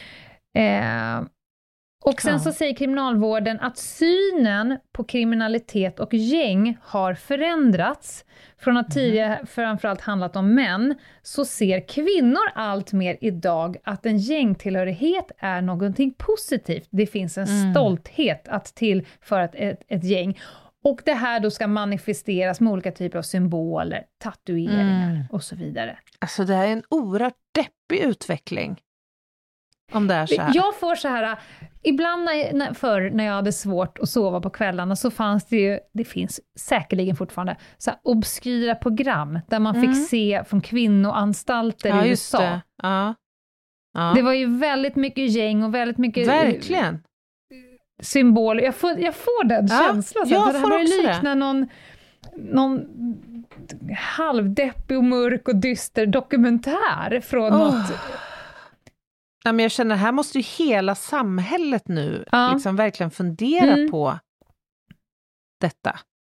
Och sen så säger kriminalvården att synen på kriminalitet och gäng har förändrats. Från att tidigare framförallt handlat om män, så ser kvinnor allt mer idag att en gängtillhörighet är någonting positivt. Det finns en stolthet för ett gäng. Och det här då ska manifesteras med olika typer av symboler, tatueringar och så vidare. Alltså det här är en oerhört deppig utveckling. Om det är så här. Jag får så här, ibland när jag hade svårt att sova på kvällarna, så fanns det finns säkerligen fortfarande så här obskyra program där man fick se från kvinnoanstalter i USA. Det. Ja. Det var ju väldigt mycket gäng och väldigt mycket verkligen symboler. Jag får den känslan. Så det här börjar likna någon halvdeppig och mörk och dyster dokumentär från något... Ja, men jag känner, här måste ju hela samhället nu liksom verkligen fundera på detta.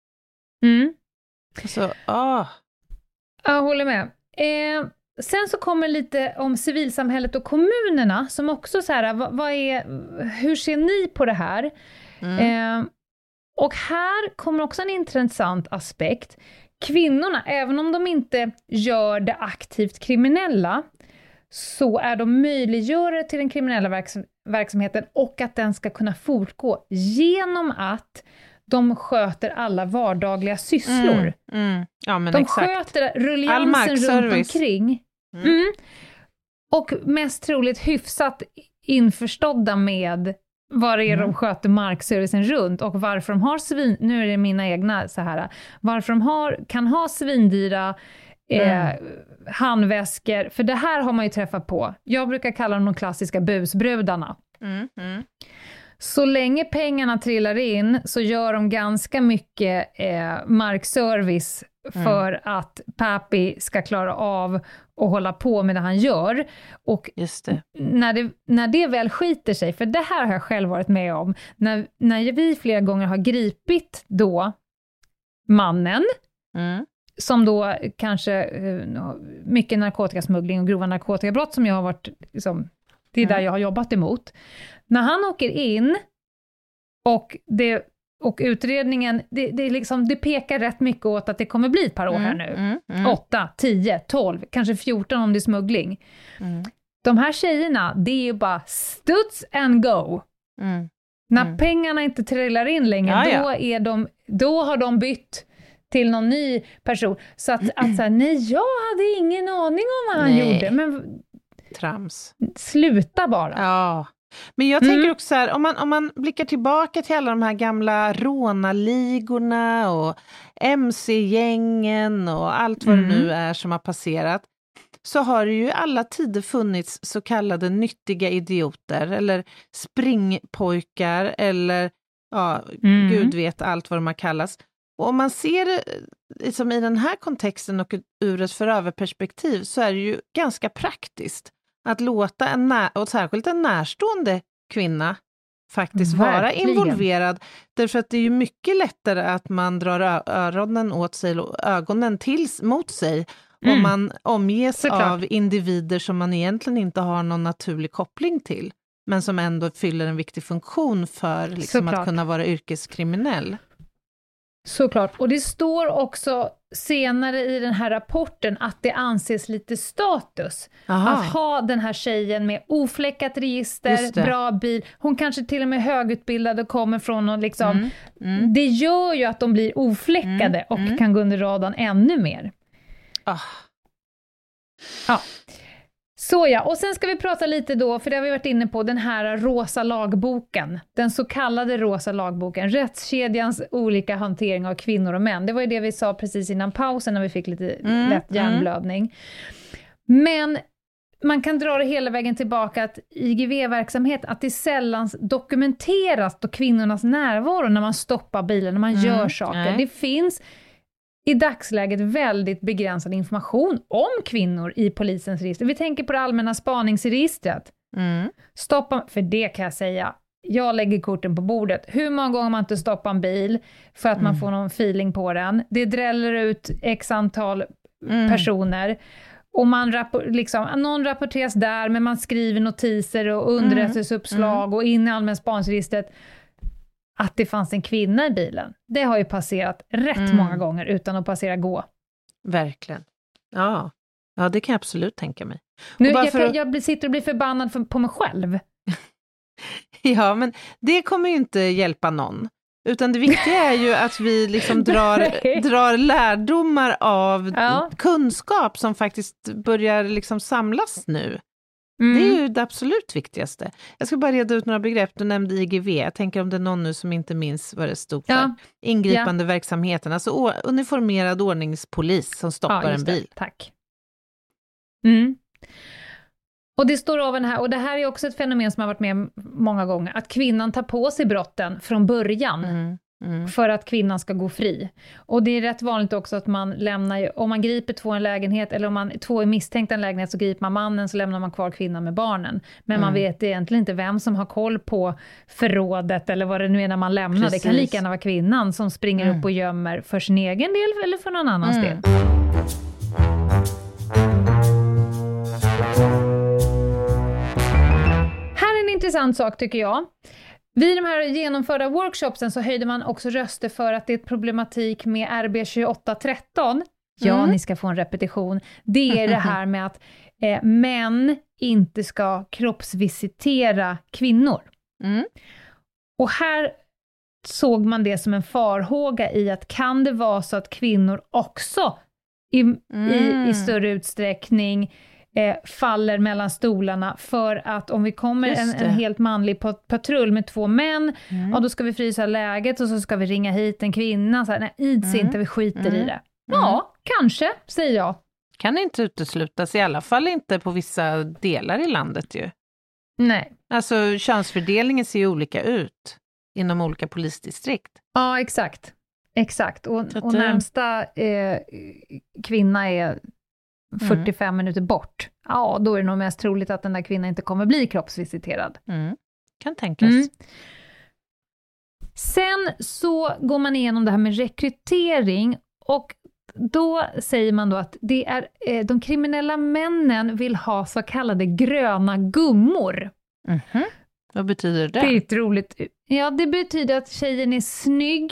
Så, Jag håller med. Sen så kommer lite om civilsamhället och kommunerna, som också så här, hur ser ni på det här? Och här kommer också en intressant aspekt. Kvinnorna, även om de inte gör det aktivt kriminella, så är de möjliggörare till den kriminella verksamheten, och att den ska kunna fortgå genom att de sköter alla vardagliga sysslor. Ja, men de exakt. Sköter rulliansen runt omkring. Och mest troligt hyfsat införstådda med vad det är de sköter markservicen runt, och varför de har nu är det mina egna så här, varför de kan ha svindyra handväskor, för det här har man ju träffat på. Jag brukar kalla dem de klassiska busbrudarna. Så länge pengarna trillar in så gör de ganska mycket markservice för att Papi ska klara av och hålla på med det han gör. Och just det. När det väl skiter sig, för det här har jag själv varit med om, när vi flera gånger har gripit då mannen, som då kanske mycket narkotikasmuggling och grova narkotikabrott som jag har varit liksom, det är där jag har jobbat emot. När han åker in och utredningen, det liksom, det pekar rätt mycket åt att det kommer bli ett par år här nu. 8, 10, 12, kanske 14 om det är smuggling. De här tjejerna, det är ju bara studs and go. När pengarna inte trillar in längre, då har de bytt till någon ny person. Så att så här, nej, jag hade ingen aning om vad han gjorde. Men trams. Sluta bara. Ja. Men jag tänker också så här, om man blickar tillbaka till alla de här gamla rånarligorna och MC-gängen och allt vad det nu är som har passerat, så har det ju alla tider funnits så kallade nyttiga idioter eller springpojkar eller Gud vet allt vad de har kallats. Och om man ser det liksom i den här kontexten och ur ett förövarperspektiv, så är det ju ganska praktiskt att låta och särskilt en närstående kvinna faktiskt vara involverad. Därför att det är ju mycket lättare att man drar öronen åt sig och ögonen mot sig om man omges av individer som man egentligen inte har någon naturlig koppling till, men som ändå fyller en viktig funktion för liksom att kunna vara yrkeskriminell. Såklart. Och det står också senare i den här rapporten att det anses lite status. Att ha den här tjejen med ofläckat register, bra bil. Hon kanske till och med är högutbildad och kommer från någon liksom... Det gör ju att de blir ofläckade och kan gå under radarn ännu mer. Ja. Så ja, och sen ska vi prata lite då, för det har vi varit inne på, den här rosa lagboken. Den så kallade rosa lagboken. Rättskedjans olika hantering av kvinnor och män. Det var ju det vi sa precis innan pausen när vi fick lite lätt hjärnblödning. Men man kan dra det hela vägen tillbaka att IGV-verksamhet, att det sällan dokumenteras då kvinnornas närvaro när man stoppar bilen, när man gör saker. Det finns i dagsläget väldigt begränsad information om kvinnor i polisens register. Vi tänker på det allmänna spaningsregistret. Stoppa, för det kan jag säga, jag lägger korten på bordet. Hur många gånger man inte stoppar en bil för att man får någon feeling på den. Det dräller ut x antal personer. Och man någon rapporteras där, men man skriver notiser och underrättelseuppslag och in i allmänna spaningsregistret att det fanns en kvinna i bilen. Det har ju passerat rätt många gånger utan att passera gå. Verkligen. Ja, det kan jag absolut tänka mig. Nu, jag sitter och blir förbannad på mig själv. Ja, men det kommer ju inte hjälpa någon. Utan det viktiga är ju att vi liksom drar lärdomar av kunskap som faktiskt börjar liksom samlas nu. Det är ju det absolut viktigaste. Jag ska bara reda ut några begrepp. Du nämnde IGV. Jag tänker om det är någon nu som inte minns vad det stod för. Ingripande verksamheten. Alltså uniformerad ordningspolis som stoppar en bil. Tack. Och det står ovan här. Och det här är också ett fenomen som har varit med många gånger. Att kvinnan tar på sig brotten från början. För att kvinnan ska gå fri. Och det är rätt vanligt också att man lämnar, om man griper två i en lägenhet eller om två är misstänkta i en lägenhet, så griper man mannen, så lämnar man kvar kvinnan med barnen. Men man vet egentligen inte vem som har koll på förrådet eller vad det nu är när man lämnar. Precis. Det kan lika gärna vara kvinnan som springer upp och gömmer för sin egen del eller för någon annans del. Här är en intressant sak tycker jag. Vid de här genomförda workshopsen så höjde man också röster för att det är ett problematik med RB 2813. Ja, ni ska få en repetition. Det är det här med att män inte ska kroppsvisitera kvinnor. Och här såg man det som en farhåga i att kan det vara så att kvinnor också i större utsträckning faller mellan stolarna, för att om vi kommer en helt manlig patrull med 2 män, då ska vi frysa läget och så ska vi ringa hit en kvinna. Så här, nej, ids inte, vi skiter i det. Ja, kanske, säger jag. Kan inte uteslutas, i alla fall inte på vissa delar i landet ju. Nej. Alltså könsfördelningen ser ju olika ut inom olika polisdistrikt. Ja, exakt. Och närmsta kvinna är 45 minuter bort. Ja, då är det nog mest troligt att den där kvinnan inte kommer bli kroppsvisiterad. Kan tänkas. Sen så går man igenom det här med rekrytering, och då säger man då att det är de kriminella männen vill ha så kallade gröna gummor. Vad betyder det? Det är ett roligt. Ja, det betyder att tjejen är snygg.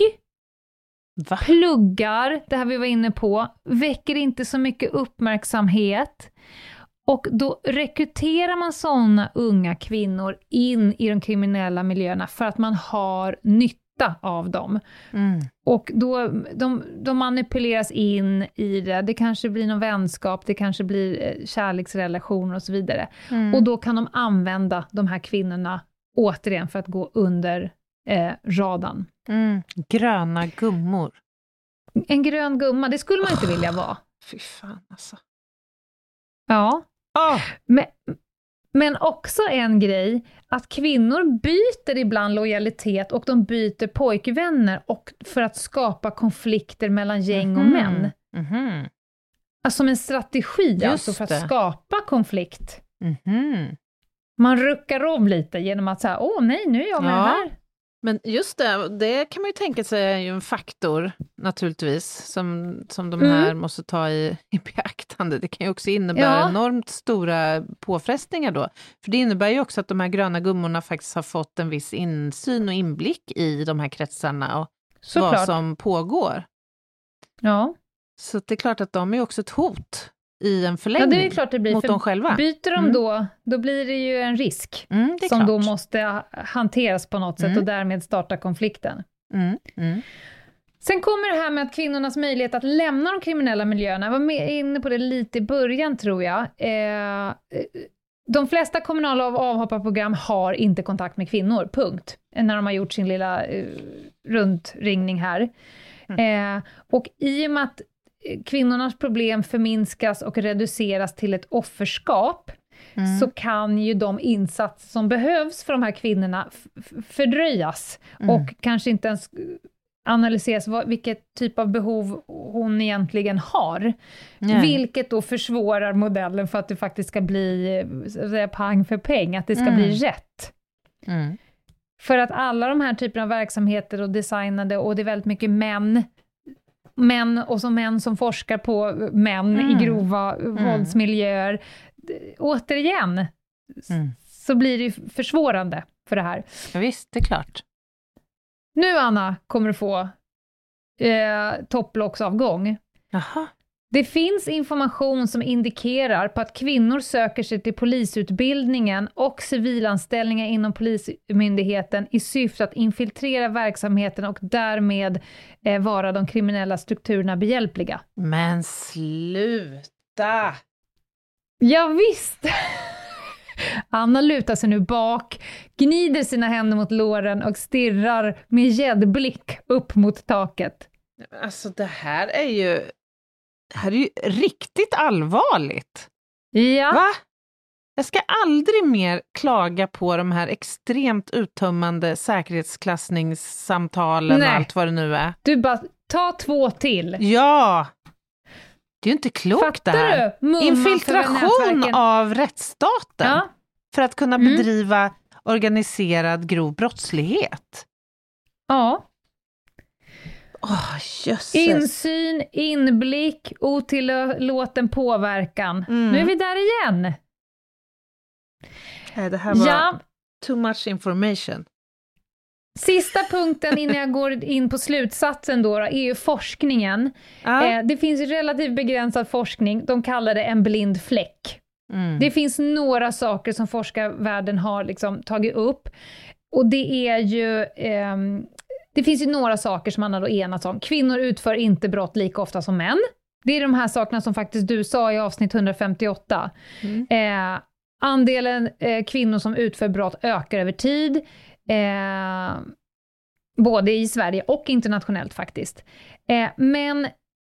Pluggar, det här vi var inne på, väcker inte så mycket uppmärksamhet, och då rekryterar man sådana unga kvinnor in i de kriminella miljöerna för att man har nytta av dem. Och då de manipuleras in i det kanske blir någon vänskap, det kanske blir kärleksrelationer och så vidare. Och då kan de använda de här kvinnorna återigen för att gå under radarn. Gröna gummor. En grön gumma, det skulle man inte vilja vara. Fy fan alltså. Ja. Men också en grej, att kvinnor byter ibland lojalitet och de byter pojkvänner och för att skapa konflikter mellan gäng och män. Alltså som en strategi, alltså för att skapa konflikt. Man ruckar om lite genom att säga, nej, nu är jag med här. Men just det kan man ju tänka sig är ju en faktor naturligtvis som de här måste ta i beaktande. Det kan ju också innebära enormt stora påfrestningar då. För det innebär ju också att de här gröna gummorna faktiskt har fått en viss insyn och inblick i de här kretsarna. Och Såklart. som pågår. Ja. Så det är klart att de är också ett hot i en förlängning det är klart det blir, mot dem själva. Byter de då blir det ju en risk det är som klart. då måste hanteras på något sätt och därmed starta konflikten. Sen kommer det här med att kvinnornas möjlighet att lämna de kriminella miljöerna. Jag var inne på det lite i början, tror jag. De flesta kommunala avhopparprogram har inte kontakt med kvinnor, punkt. När de har gjort sin lilla rundringning här. Och i och med att kvinnornas problem förminskas och reduceras till ett offerskap, så kan ju de insatser som behövs för de här kvinnorna fördröjas. Och kanske inte ens analyseras vilket typ av behov hon egentligen har. Vilket då försvårar modellen för att det faktiskt ska bli pang för peng, att det ska bli rätt. För att alla de här typerna av verksamheter och designade, och det är väldigt mycket män som forskar på män i grova våldsmiljöer. Återigen så blir det försvårande för det här. Ja, visst, det är klart. Nu, Anna, kommer du få topplocksavgång. Jaha. Det finns information som indikerar på att kvinnor söker sig till polisutbildningen och civilanställningar inom polismyndigheten i syfte att infiltrera verksamheten och därmed vara de kriminella strukturerna behjälpliga. Men sluta! Ja, visst! Anna lutar sig nu bak, gnider sina händer mot låren och stirrar med gäddblick upp mot taket. Alltså det här är ju riktigt allvarligt. Ja. Va? Jag ska aldrig mer klaga på de här extremt uttömmande säkerhetsklassningssamtalen och allt vad det nu är. Du bara, ta 2 till. Ja! Det är ju inte klokt. Fattar det här. du? Infiltration av rättsstaten. Ja. För att kunna bedriva organiserad grov brottslighet. Ja. Jösses. Insyn, inblick, otillåten påverkan. Nu är vi där igen. Det här var too much information. Sista punkten innan jag går in på slutsatsen då är ju forskningen. Det finns relativt begränsad forskning. De kallar det en blind fläck. Det finns några saker som forskarvärlden har liksom tagit upp. Och det är ju... det finns ju några saker som man har då enats om. Kvinnor utför inte brott lika ofta som män. Det är de här sakerna som faktiskt du sa i avsnitt 158. Andelen kvinnor som utför brott ökar över tid. Både i Sverige och internationellt faktiskt. Men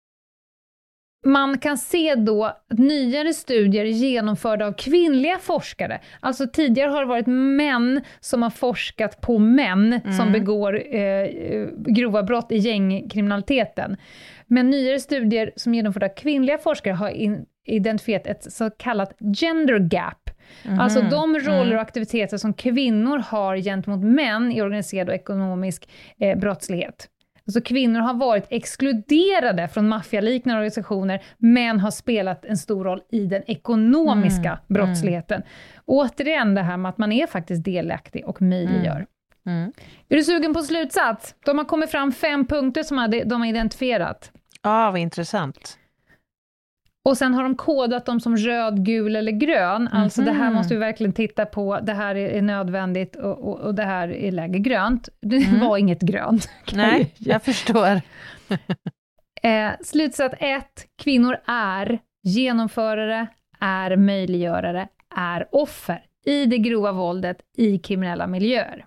man kan se då nyare studier genomförda av kvinnliga forskare. Alltså tidigare har det varit män som har forskat på män som begår grova brott i gängkriminaliteten. Men nyare studier som genomförda av kvinnliga forskare har identifierat ett så kallat gender gap. Alltså de roller och aktiviteter som kvinnor har gentemot män i organiserad och ekonomisk brottslighet. Alltså kvinnor har varit exkluderade från maffialiknande organisationer, men har spelat en stor roll i den ekonomiska brottsligheten. Återigen det här med att man är faktiskt delaktig och möjliggör. Är du sugen på slutsats? De har kommit fram 5 punkter som de har identifierat. Ja, vad intressant. Och sen har de kodat dem som röd, gul eller grön. Alltså det här måste vi verkligen titta på. Det här är nödvändigt och det här är läge grönt. Det var inget grönt. Nej, jag förstår. Slutsats 1. Kvinnor är genomförare, är möjliggörare, är offer i det grova våldet i kriminella miljöer.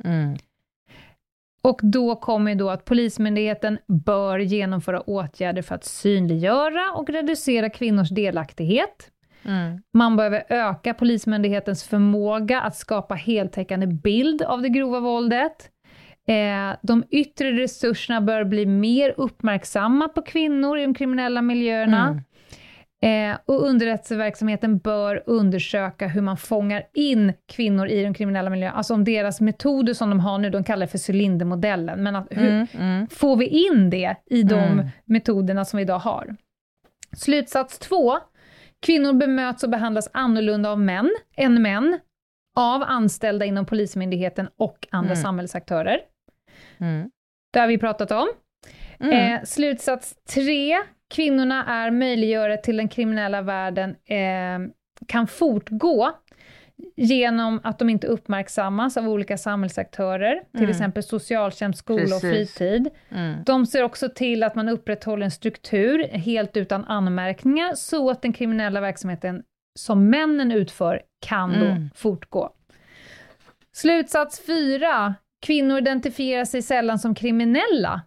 Och då kommer då att polismyndigheten bör genomföra åtgärder för att synliggöra och reducera kvinnors delaktighet. Man behöver öka polismyndighetens förmåga att skapa heltäckande bild av det grova våldet. De yttre resurserna bör bli mer uppmärksamma på kvinnor i de kriminella miljöerna. Och underrättelseverksamheten bör undersöka hur man fångar in kvinnor i de kriminella miljöerna. Alltså om deras metoder som de har nu, de kallar det för cylindermodellen. Men att, hur får vi in det i de metoderna som vi idag har? Slutsats 2. Kvinnor bemöts och behandlas annorlunda av män än män. Av anställda inom polismyndigheten och andra samhällsaktörer. Det har vi pratat om. Slutsats 3. Kvinnorna är möjliggörare till den kriminella världen kan fortgå genom att de inte uppmärksammas av olika samhällsaktörer, till exempel socialtjänst, skola och fritid. De ser också till att man upprätthåller en struktur helt utan anmärkningar så att den kriminella verksamheten som männen utför kan då fortgå. Slutsats 4. Kvinnor identifierar sig sällan som kriminella.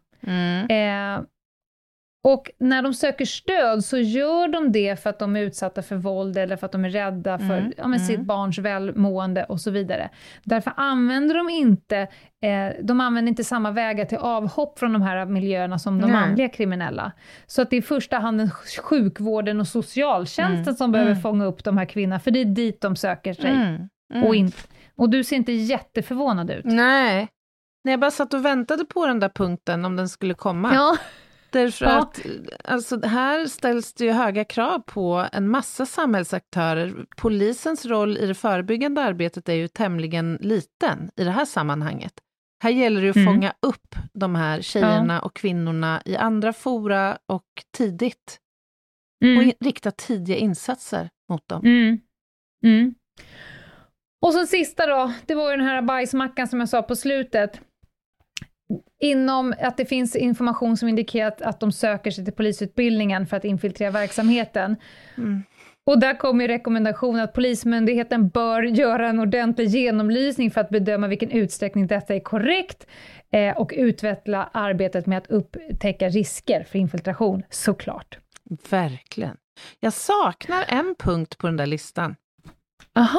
Och när de söker stöd så gör de det för att de är utsatta för våld eller för att de är rädda för sitt barns välmående och så vidare. Därför använder de använder inte samma vägar till avhopp från de här miljöerna som de manliga kriminella. Så att det är i första hand sjukvården och socialtjänsten som behöver fånga upp de här kvinnorna, för det är dit de söker sig. Och du ser inte jätteförvånad ut. Nej, jag bara satt och väntade på den där punkten om den skulle komma. Ja. Därför att alltså, här ställs det ju höga krav på en massa samhällsaktörer. Polisens roll i det förebyggande arbetet är ju tämligen liten i det här sammanhanget. Här gäller det att fånga upp de här tjejerna och kvinnorna i andra fora och tidigt. Och rikta tidiga insatser mot dem. Och så sista då, det var ju den här bajsmackan som jag sa på slutet. Inom att det finns information som indikerar att de söker sig till polisutbildningen för att infiltrera verksamheten. Och där kommer rekommendationen att polismyndigheten bör göra en ordentlig genomlysning för att bedöma vilken utsträckning detta är korrekt och utveckla arbetet med att upptäcka risker för infiltration, såklart. Verkligen. Jag saknar en punkt på den där listan. Aha.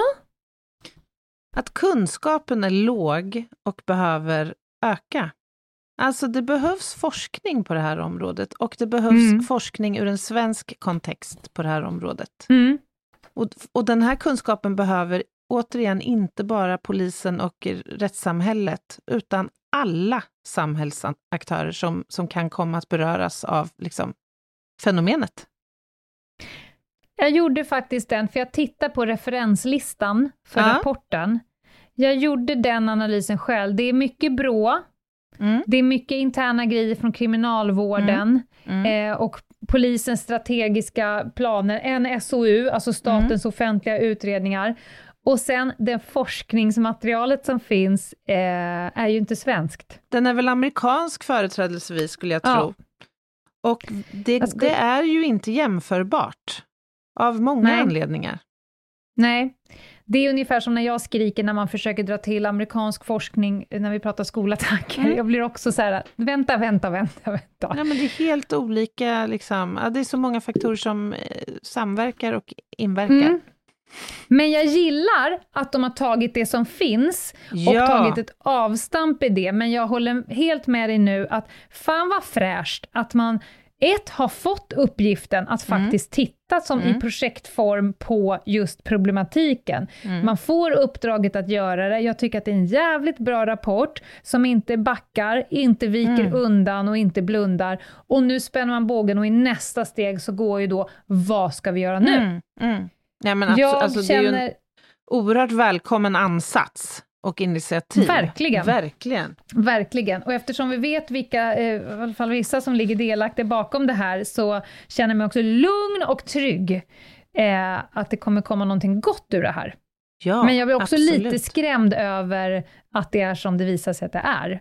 Att kunskapen är låg och behöver öka. Alltså det behövs forskning på det här området och det behövs forskning ur en svensk kontext på det här området. Och den här kunskapen behöver återigen inte bara polisen och rättssamhället utan alla samhällsaktörer som kan komma att beröras av liksom, fenomenet. Jag gjorde faktiskt den, för jag tittade på referenslistan för rapporten. Jag gjorde den analysen själv. Det är mycket BRÅ. Det är mycket interna grejer från kriminalvården och polisens strategiska planer. En SOU, alltså statens offentliga utredningar. Och sen det forskningsmaterialet som finns är ju inte svenskt. Den är väl amerikansk företrädelsevis skulle jag tro. Och det är ju inte jämförbart av många anledningar. Nej. Det är ungefär som när jag skriker när man försöker dra till amerikansk forskning när vi pratar skolattacker. Jag blir också så här, vänta. Ja, men det är helt olika liksom. Ja, det är så många faktorer som samverkar och inverkar. Men jag gillar att de har tagit det som finns och tagit ett avstamp i det. Men jag håller helt med dig nu att fan vad fräscht att man har fått uppgiften att faktiskt titta som i projektform på just problematiken. Man får uppdraget att göra det. Jag tycker att det är en jävligt bra rapport som inte backar, inte viker undan och inte blundar. Och nu spänner man bågen och i nästa steg så går ju då, vad ska vi göra nu? Ja, men alltså, det är ju en oerhört välkommen ansats och initiativ. Verkligen. Och eftersom vi vet vilka, i alla fall vissa som ligger delaktiga bakom det här, så känner jag mig också lugn och trygg att det kommer komma någonting gott ur det här. Ja, men jag blir också lite skrämd över att det är som det visar sig att det är.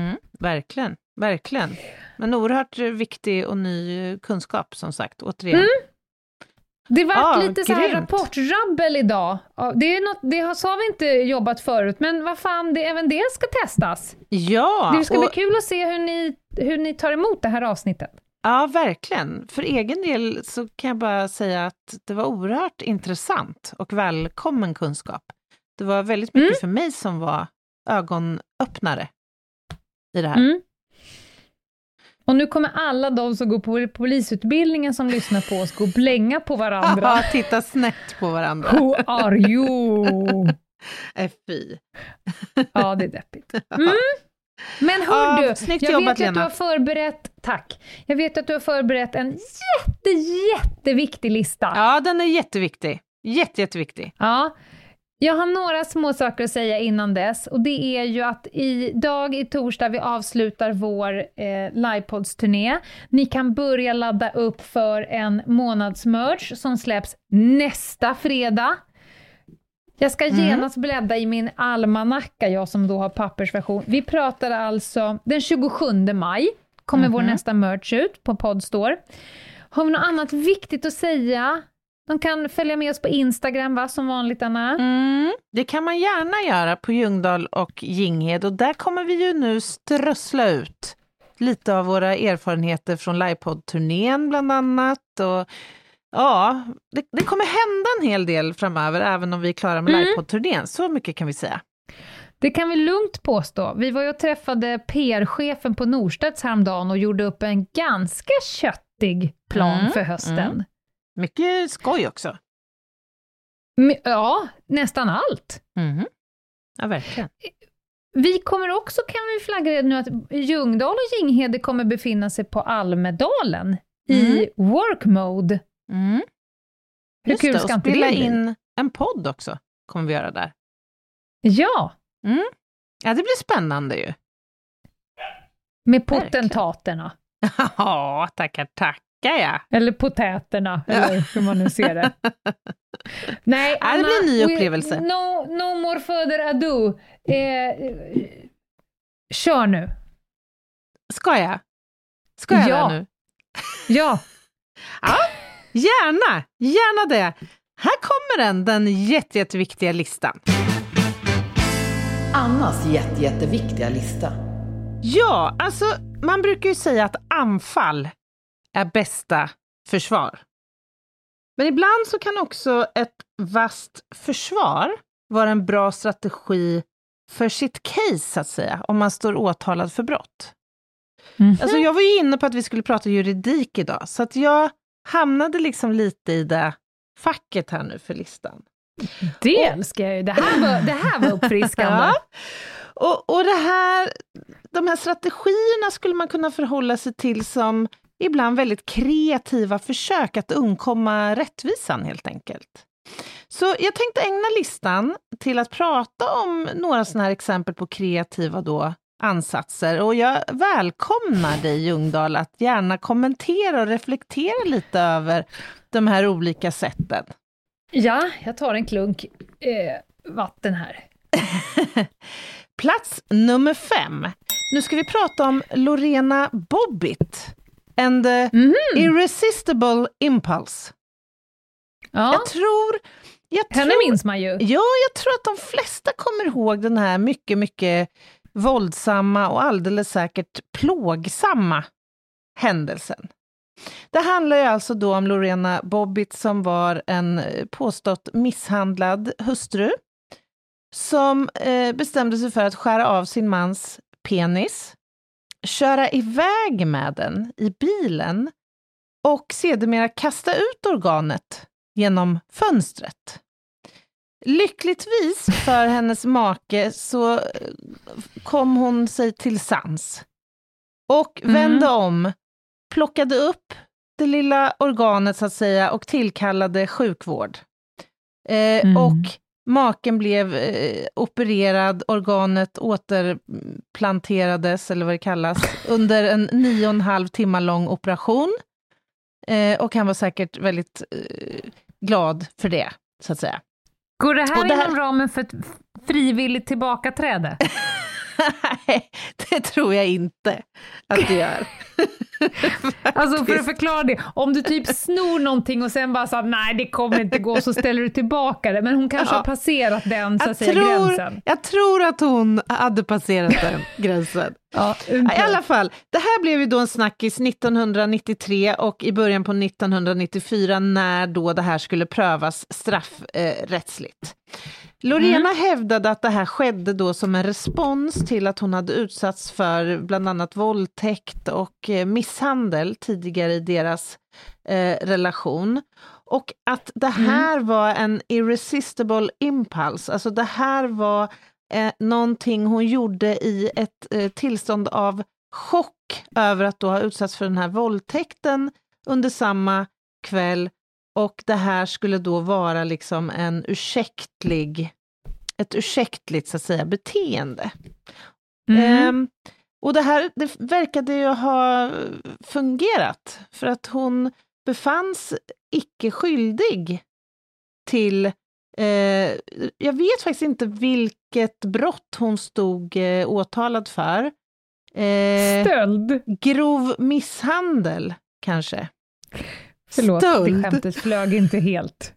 Verkligen. Men oerhört viktig och ny kunskap som sagt, återigen. Det var lite så här rapportrabbel idag. Det är något, så har vi inte jobbat förut, men vad fan, även det ska testas. Ja. Det ska bli kul att se hur ni tar emot det här avsnittet. Ja, verkligen. För egen del så kan jag bara säga att det var oerhört intressant och välkommen kunskap. Det var väldigt mycket för mig som var ögonöppnare i det här. Och nu kommer alla de som går på polisutbildningen som lyssnar på oss gå och blänga på varandra. Ja, titta snett på varandra. Who are you? Fy. Ja, det är deppigt. Men hör du, jag vet att du har förberett, tack. Jag vet att du har förberett en jätteviktig lista. Ja, den är jätteviktig. Jätteviktig. Ja. Jag har några små saker att säga innan dess, och det är ju att i torsdag vi avslutar vår livepoddsturné. Ni kan börja ladda upp för en månadsmerch som släpps nästa fredag. Jag ska genast bläddra i min almanacka, jag som då har pappersversion. Vi pratar alltså den 27 maj kommer vår nästa merch ut på Podstore. Har vi något annat viktigt att säga? De kan följa med oss på Instagram, va? Som vanligt, Anna. Det kan man gärna göra på Ljungdahl och Ginghede. Och där kommer vi ju nu strössla ut lite av våra erfarenheter från livepodd-turnén bland annat. Och ja, det kommer hända en hel del framöver, även om vi är klara med livepodd-turnén. Så mycket kan vi säga. Det kan vi lugnt påstå. Vi var ju och träffade PR-chefen på Norstedts häromdagen och gjorde upp en ganska köttig plan för hösten. Mycket skoj också. Ja, nästan allt. Ja, verkligen. Vi kommer också, kan vi flagga nu, att Ljungdahl och Ginghede kommer befinna sig på Almedalen i work mode. Hur kul ska inte det spela bli? in en podd också kommer vi göra där. Ja. Ja, det blir spännande ju. Med potentaterna. Ja, tackar. Ja. Eller potäterna, eller hur man nu ser det. Nej, Anna, det blir en ny upplevelse. No more further ado. Kör nu. Ska jag nu? Ja. Ja, gärna det. Här kommer den jätteviktiga listan. Annas jätteviktiga lista. Ja, alltså man brukar ju säga att anfall är bästa försvar. Men ibland så kan också ett vasst försvar vara en bra strategi för sitt case, så att säga, om man står åtalad för brott. Alltså jag var ju inne på att vi skulle prata juridik idag, så att jag hamnade liksom lite i det facket här nu för listan. Det älskar jag ju. Det här var uppfriskande. Ja. Och de här strategierna skulle man kunna förhålla sig till som ibland väldigt kreativa försök att undkomma rättvisan, helt enkelt. Så jag tänkte ägna listan till att prata om några sådana här exempel på kreativa ansatser. Och jag välkomnar dig, Ljungdahl, att gärna kommentera och reflektera lite över de här olika sätten. Ja, jag tar en klunk vatten här. Plats nummer 5. Nu ska vi prata om Lorena Bobbitt and the Irresistible Impulse. Ja. Jag tror henne minns man ju. Ja, jag tror att de flesta kommer ihåg den här mycket, mycket våldsamma och alldeles säkert plågsamma händelsen. Det handlar ju alltså då om Lorena Bobbitt som var en påstått misshandlad hustru som bestämde sig för att skära av sin mans penis, köra iväg med den i bilen och sedermera kasta ut organet genom fönstret. Lyckligtvis för hennes make så kom hon sig till sans och vände om, plockade upp det lilla organet så att säga och tillkallade sjukvård. Och maken blev opererad, organet återplanterades eller vad det kallas under en 9,5 timmar lång operation. Och han var säkert väldigt glad för det, så att säga. Går det här inom ramen för ett frivilligt tillbakaträde? Nej, det tror jag inte att det gör. Alltså för att förklara det, om du typ snor någonting och sen bara sa nej det kommer inte gå, så ställer du tillbaka det, men hon kanske har passerat den så att säga gränsen. Jag tror att hon hade passerat den gränsen. Ja, i alla fall, det här blev ju då en snackis 1993 och i början på 1994 när då det här skulle prövas straffrättsligt. Lorena hävdade att det här skedde då som en respons till att hon hade utsatts för bland annat våldtäkt och misshandel tidigare i deras relation. Och att det här var en irresistible impulse, alltså det här var någonting hon gjorde i ett tillstånd av chock över att då ha utsatts för den här våldtäkten under samma kväll, och det här skulle då vara liksom en ursäktlig ett ursäktligt så att säga beteende. Mm. Och det verkade ju ha fungerat, för att hon befanns icke skyldig till, jag vet faktiskt inte vilket brott hon stod åtalad för. Stöld? Grov misshandel, kanske. Förlåt, Stöld. det skämtet flög inte helt.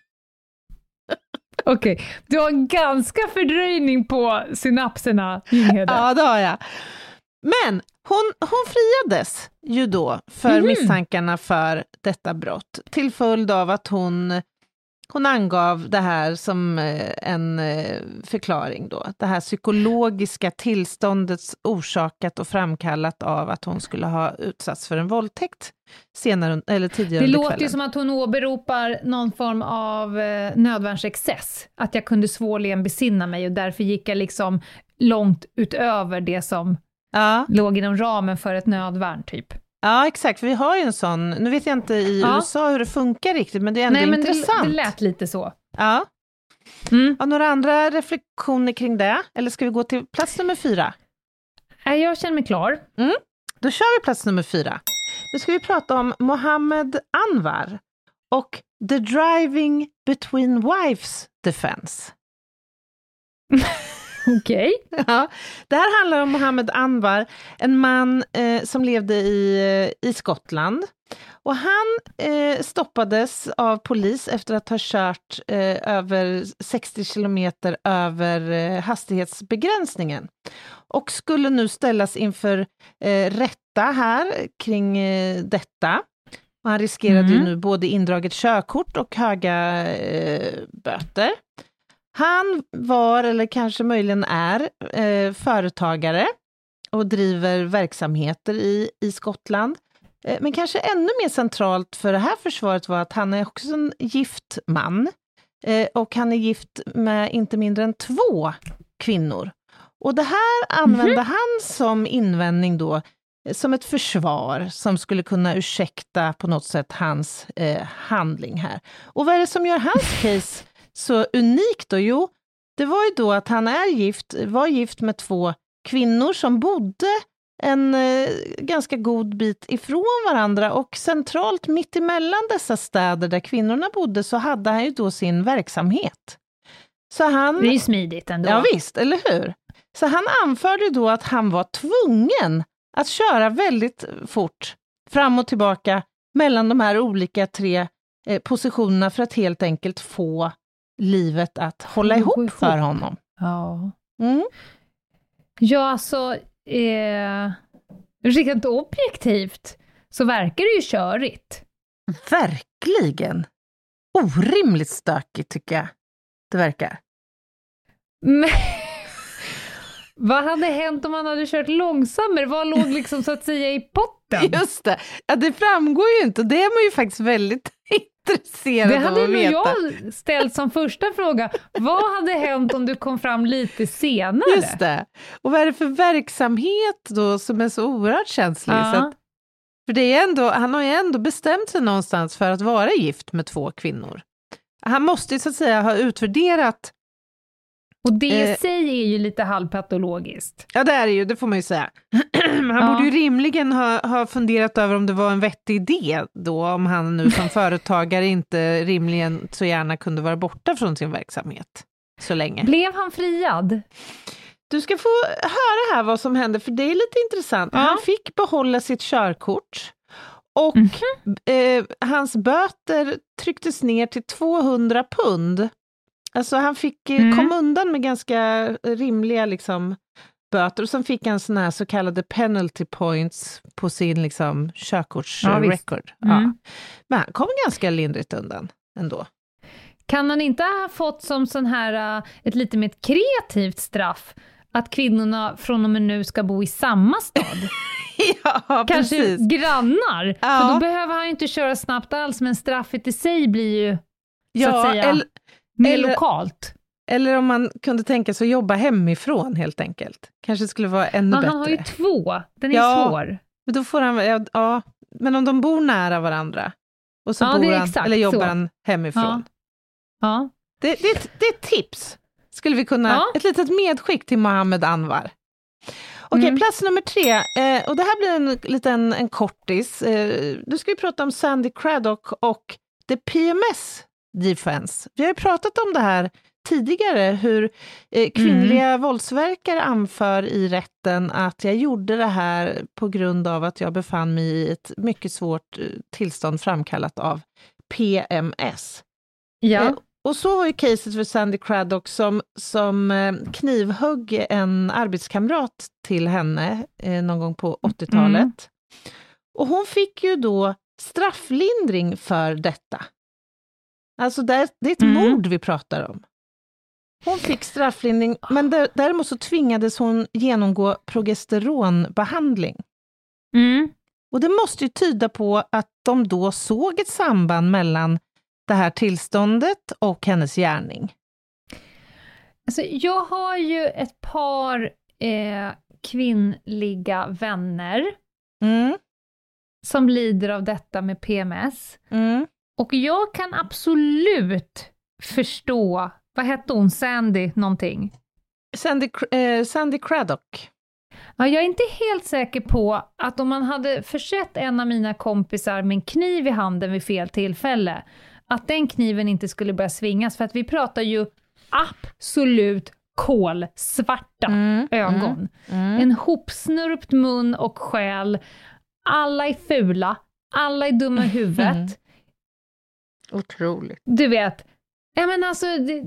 Okej, du har en ganska fördröjning på synapserna, Ginghede. Ja, det har jag. Men hon friades ju då för misstankarna för detta brott, till följd av att hon angav det här som en förklaring då. Det här psykologiska tillståndets orsakat och framkallat av att hon skulle ha utsatts för en våldtäkt senare eller tidigare Det under låter kvällen. ju som att hon åberopar någon form av nödvärnsexcess. Att jag kunde svårligen besinna mig och därför gick jag liksom långt utöver det som låg inom ramen för ett nödvärn typ. Ja, exakt. För vi har ju en sån, nu vet jag inte i USA hur det funkar riktigt, men det är ändå intressant. Det lät lite så. Ja. Har några andra reflektioner kring det? Eller ska vi gå till plats nummer 4? Jag känner mig klar. Då kör vi plats nummer 4. Nu ska vi prata om Mohammed Anwar och The Driving Between Wives Defense. Okej. Ja, det här handlar om Mohammed Anwar, en man som levde i Skottland. Och han stoppades av polis efter att ha kört över 60 kilometer över hastighetsbegränsningen. Och skulle nu ställas inför rätta här kring detta. Och han riskerade ju nu både indraget körkort och höga böter. Han var, eller kanske möjligen är, företagare och driver verksamheter i Skottland. Men kanske ännu mer centralt för det här försvaret var att han är också en gift man. Och han är gift med inte mindre än 2 kvinnor. Och det här använde han som invändning då, som ett försvar som skulle kunna ursäkta på något sätt hans handling här. Och vad är det som gör hans case så unikt då? Jo, det var ju då att han var gift med 2 kvinnor som bodde en ganska god bit ifrån varandra, och centralt mitt emellan dessa städer där kvinnorna bodde så hade han ju då sin verksamhet. Så han, det är ju smidigt ändå. Ja visst, eller hur? Så han anförde då att han var tvungen att köra väldigt fort fram och tillbaka mellan de här olika 3 positionerna för att helt enkelt få livet att hålla ihop för honom. Ja. Ja, alltså riktigt objektivt så verkar det ju körigt. Verkligen. Orimligt stökigt tycker jag det verkar. Men vad hade hänt om man hade kört långsammare? Vad låg liksom så att säga i potten? Just det. Ja, det framgår ju inte. Det är man ju faktiskt väldigt intresserad av att veta. Det hade jag ställt som första fråga. Vad hade hänt om du kom fram lite senare? Just det. Och vad är det för verksamhet då som är så oerhört känslig? Ja. Så att, för det är ändå, han har ju ändå bestämt sig någonstans för att vara gift med 2 kvinnor. Han måste ju så att säga ha utvärderat. Och det i sig är ju lite halvpatologiskt. Ja, det är det ju, det får man ju säga. Han borde ju rimligen ha funderat över om det var en vettig idé då, om han nu som företagare inte rimligen så gärna kunde vara borta från sin verksamhet så länge. Blev han friad? Du ska få höra här vad som hände, för det är lite intressant. Han fick behålla sitt körkort och hans böter trycktes ner till 200 pund. Alltså han fick kom undan med ganska rimliga liksom böter, och sen fick han såna här så kallade penalty points på sin liksom körkortsrecord. Ja. Men han kom ganska lindrigt undan ändå. Kan han inte ha fått som sån här ett lite mer kreativt straff att kvinnorna från och med nu ska bo i samma stad? Ja, kanske precis. Grannar. Ja. För då behöver han inte köra snabbt alls, men straffet i sig blir ju så att säga mer lokalt. Eller om man kunde tänka sig att jobba hemifrån helt enkelt. Kanske skulle vara ännu bättre. Han har ju 2. Den är svår. Men då får han, men om de bor nära varandra och så bor han, eller jobbar han hemifrån. Ja. Det är ett tips. skulle vi kunna, ett litet medskick till Mohammed Anwar. Okej, plats nummer 3. Och det här blir en kortis. Du ska ju prata om Sandy Craddock och The PMS Defense. Vi har ju pratat om det här tidigare, hur kvinnliga våldsverkare anför i rätten att jag gjorde det här på grund av att jag befann mig i ett mycket svårt tillstånd framkallat av PMS. Ja. Och så var ju caset för Sandy Craddock som knivhögg en arbetskamrat till henne någon gång på 80-talet. Och hon fick ju då strafflindring för detta. Alltså det är ett mord vi pratar om. Hon fick strafflindring, men däremot så tvingades hon genomgå progesteronbehandling. Och det måste ju tyda på att de då såg ett samband mellan det här tillståndet och hennes gärning. Alltså, jag har ju ett par kvinnliga vänner som lider av detta med PMS. Och jag kan absolut förstå, vad hette hon? Sandy någonting? Sandy Craddock. Ja, jag är inte helt säker på att om man hade försett en av mina kompisar med en kniv i handen vid fel tillfälle, att den kniven inte skulle börja svingas, för att vi pratar ju absolut kolsvarta ögon. En hopsnurpt mun och själ. Alla är fula, alla är dumma i huvudet. Otroligt. Du vet, ja men alltså,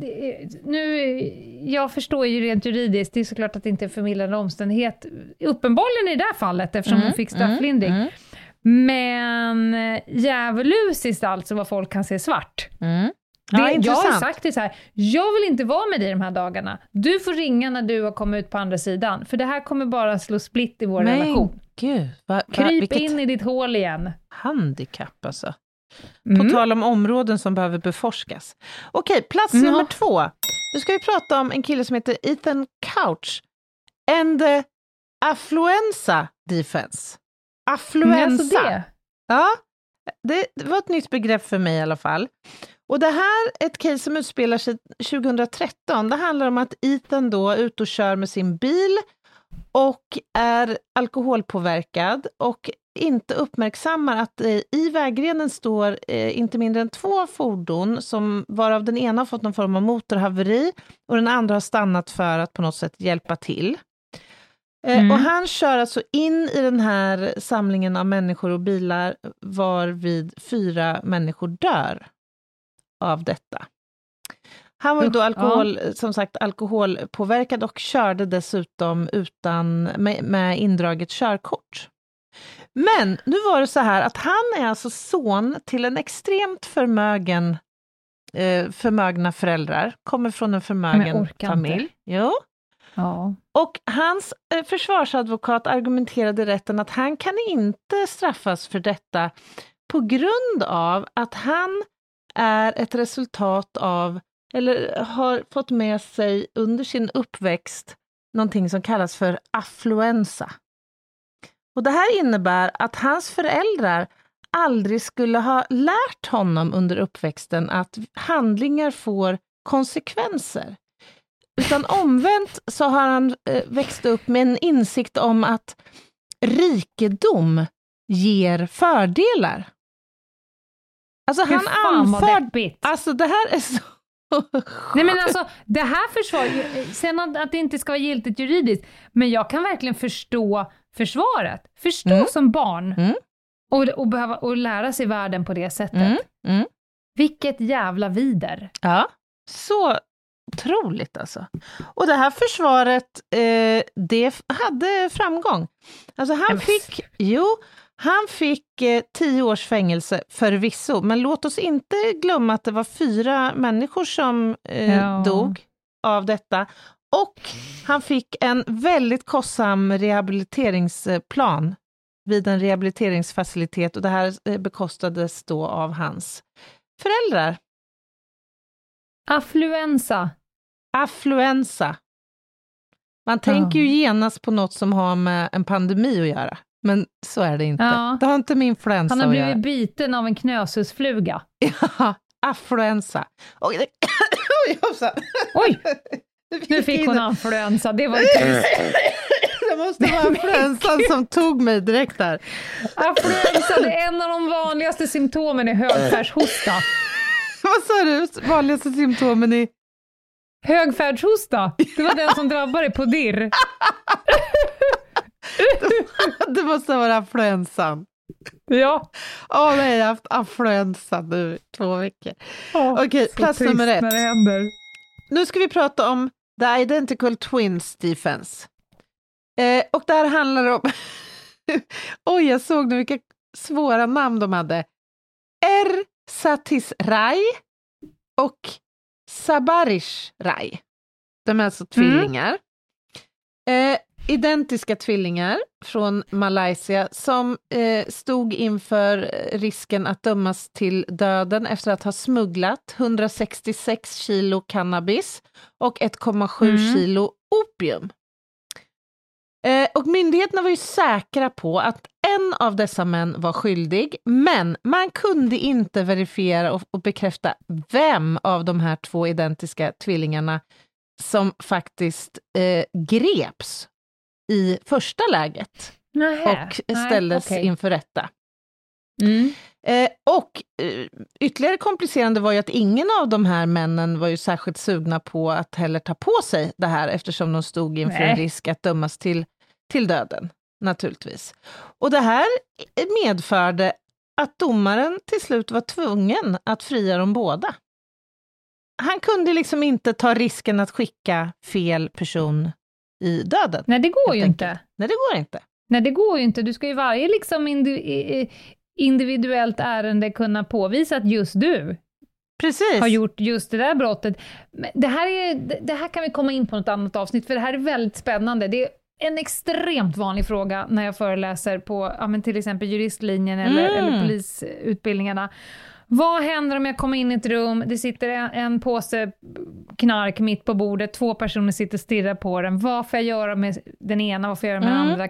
jag förstår ju rent juridiskt, det är såklart att det inte är en förmildrande omständighet, uppenbarligen i det här fallet, eftersom hon fick strafflindring. Men djävulusiskt alltså vad folk kan se svart. Jag har sagt det så här, jag vill inte vara med dig de här dagarna. Du får ringa när du har kommit ut på andra sidan, för det här kommer bara slå splitt i vår relation. Gud, kryp in i ditt hål igen. Handikapp alltså. På tal om områden som behöver beforskas. Okej, plats nummer 2. Nu ska vi prata om en kille som heter Ethan Couch and the Affluenza Defense. Affluenza. Det? Ja, det var ett nytt begrepp för mig i alla fall. Och det här är ett case som utspelar sig 2013. Det handlar om att Ethan då är ute och kör med sin bil och är alkoholpåverkad och inte uppmärksammar att i vägrenen står inte mindre än 2 fordon, varav den ena har fått någon form av motorhaveri och den andra har stannat för att på något sätt hjälpa till. Och han kör alltså in i den här samlingen av människor och bilar, varvid 4 människor dör av detta. Han var ju då alkoholpåverkad och körde dessutom med indraget körkort. Men nu var det så här att han är alltså son till en extremt förmögna föräldrar, kommer från en förmögen familj. Jo. Ja. Och hans försvarsadvokat argumenterade i rätten att han kan inte straffas för detta på grund av att han är ett resultat av, eller har fått med sig under sin uppväxt, någonting som kallas för affluenza. Och det här innebär att hans föräldrar aldrig skulle ha lärt honom under uppväxten att handlingar får konsekvenser. Utan omvänt så har han växt upp med en insikt om att rikedom ger fördelar. Alltså han anför... Alltså det här är så... Nej men alltså, det här sen att det inte ska vara giltigt juridiskt, men jag kan verkligen förstå försvaret. Som barn och behöva och lära sig världen på det sättet. Vilket jävla vider. Ja, så otroligt alltså. Och det här försvaret, det hade framgång. Alltså han fick 10 års fängelse förvisso, men låt oss inte glömma att det var 4 människor som dog av detta. Och han fick en väldigt kostsam rehabiliteringsplan vid en rehabiliteringsfacilitet, och det här bekostades då av hans föräldrar. Affluenza. Man tänker ju genast på något som har med en pandemi att göra. Men så är det inte. Ja. Det har inte med influensa att göra. Han har blivit biten av en knösusfluga. Ja, affluenza. Oj! Nu fick hon influensa, det var trist. Det måste vara influensan som tog mig direkt där. Influensa, det är en av de vanligaste symptomen är högfärdshosta. Vad sa du? Vanligaste symptomen är? Högfärdshosta. Det var den som drabbade på dirr. Det måste vara influensan. Ja. Nej, jag har haft influensa nu 2 veckor. Okej, plats nummer 1. När det händer. Nu ska vi prata om The Identical Twins Defense. Och där handlar det om... jag såg nu vilka svåra namn de hade. Satis Rai och Sabarish Rai. De är alltså tvillingar. Identiska tvillingar från Malaysia som stod inför risken att dömas till döden efter att ha smugglat 166 kilo cannabis och 1,7 kilo opium. Och myndigheterna var ju säkra på att en av dessa män var skyldig, men man kunde inte verifiera och bekräfta vem av de här 2 identiska tvillingarna som faktiskt greps i första läget och ställdes inför rätta. Och ytterligare komplicerande var ju att ingen av de här männen var ju särskilt sugna på att heller ta på sig det här eftersom de stod inför en risk att dömas till döden, naturligtvis. Och det här medförde att domaren till slut var tvungen att fria dem båda. Han kunde liksom inte ta risken att skicka fel person i döden. Nej, det går ju inte. Nej, det går inte. Du ska ju varje liksom individuellt ärende kunna påvisa att just du har gjort just det där brottet. Men det här kan vi komma in på något annat avsnitt, för det här är väldigt spännande. Det är en extremt vanlig fråga när jag föreläser på till exempel juristlinjen eller polisutbildningarna. Vad händer om jag kommer in i ett rum, det sitter en påse knark mitt på bordet, 2 personer sitter och stirrar på den. Vad får jag göra med den ena, vad får jag göra med den andra?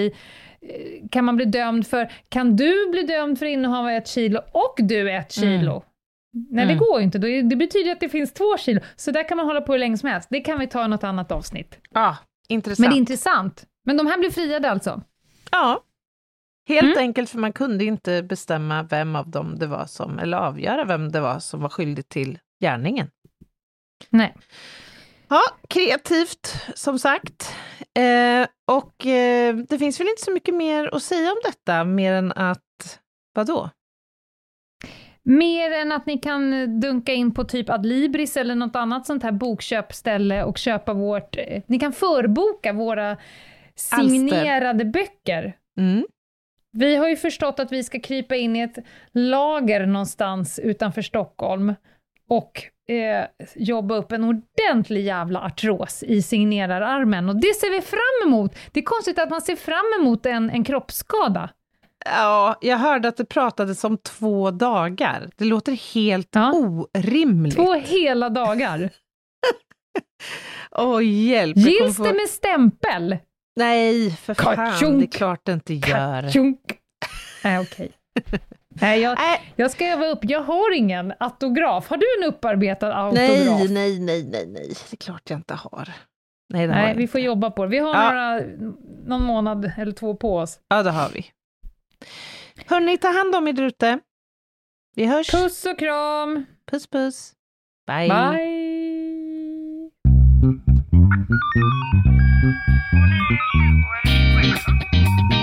Kan man bli dömd för, kan du bli dömd för innehav 1 kilo och du 1 kilo? Nej, det går ju inte. Det betyder att det finns 2 kilo. Så där kan man hålla på hur länge som helst. Det kan vi ta i något annat avsnitt. Ja, intressant. Men det är intressant. Men de här blir friade alltså? Ja. Helt enkelt för man kunde inte bestämma vem av dem det var som, eller avgöra vem det var som var skyldig till gärningen. Nej. Ja, kreativt som sagt. Och det finns väl inte så mycket mer att säga om detta, mer än att, vadå? Mer än att ni kan dunka in på typ Adlibris eller något annat sånt här bokköpställe och köpa ni kan förboka våra signerade böcker. Vi har ju förstått att vi ska krypa in i ett lager någonstans utanför Stockholm och jobba upp en ordentlig jävla artros i signerararmen. Och det ser vi fram emot. Det är konstigt att man ser fram emot en kroppsskada. Ja, jag hörde att det pratades om 2 dagar. Det låter helt orimligt. 2 hela dagar. Hjälp. Gills det med stämpel? Nej, för fan, det är klart det inte gör. Nej, okej. Nej, jag ska öva upp. Jag har ingen autograf. Har du en upparbetad autograf? Nej. Det är klart jag inte har. Nej, vi får jobba på det. Vi har någon månad eller 2 på oss. Ja, det har vi. Hörrni, ta hand om er ute. Vi hörs. Puss och kram. Puss, puss. Bye. Bye.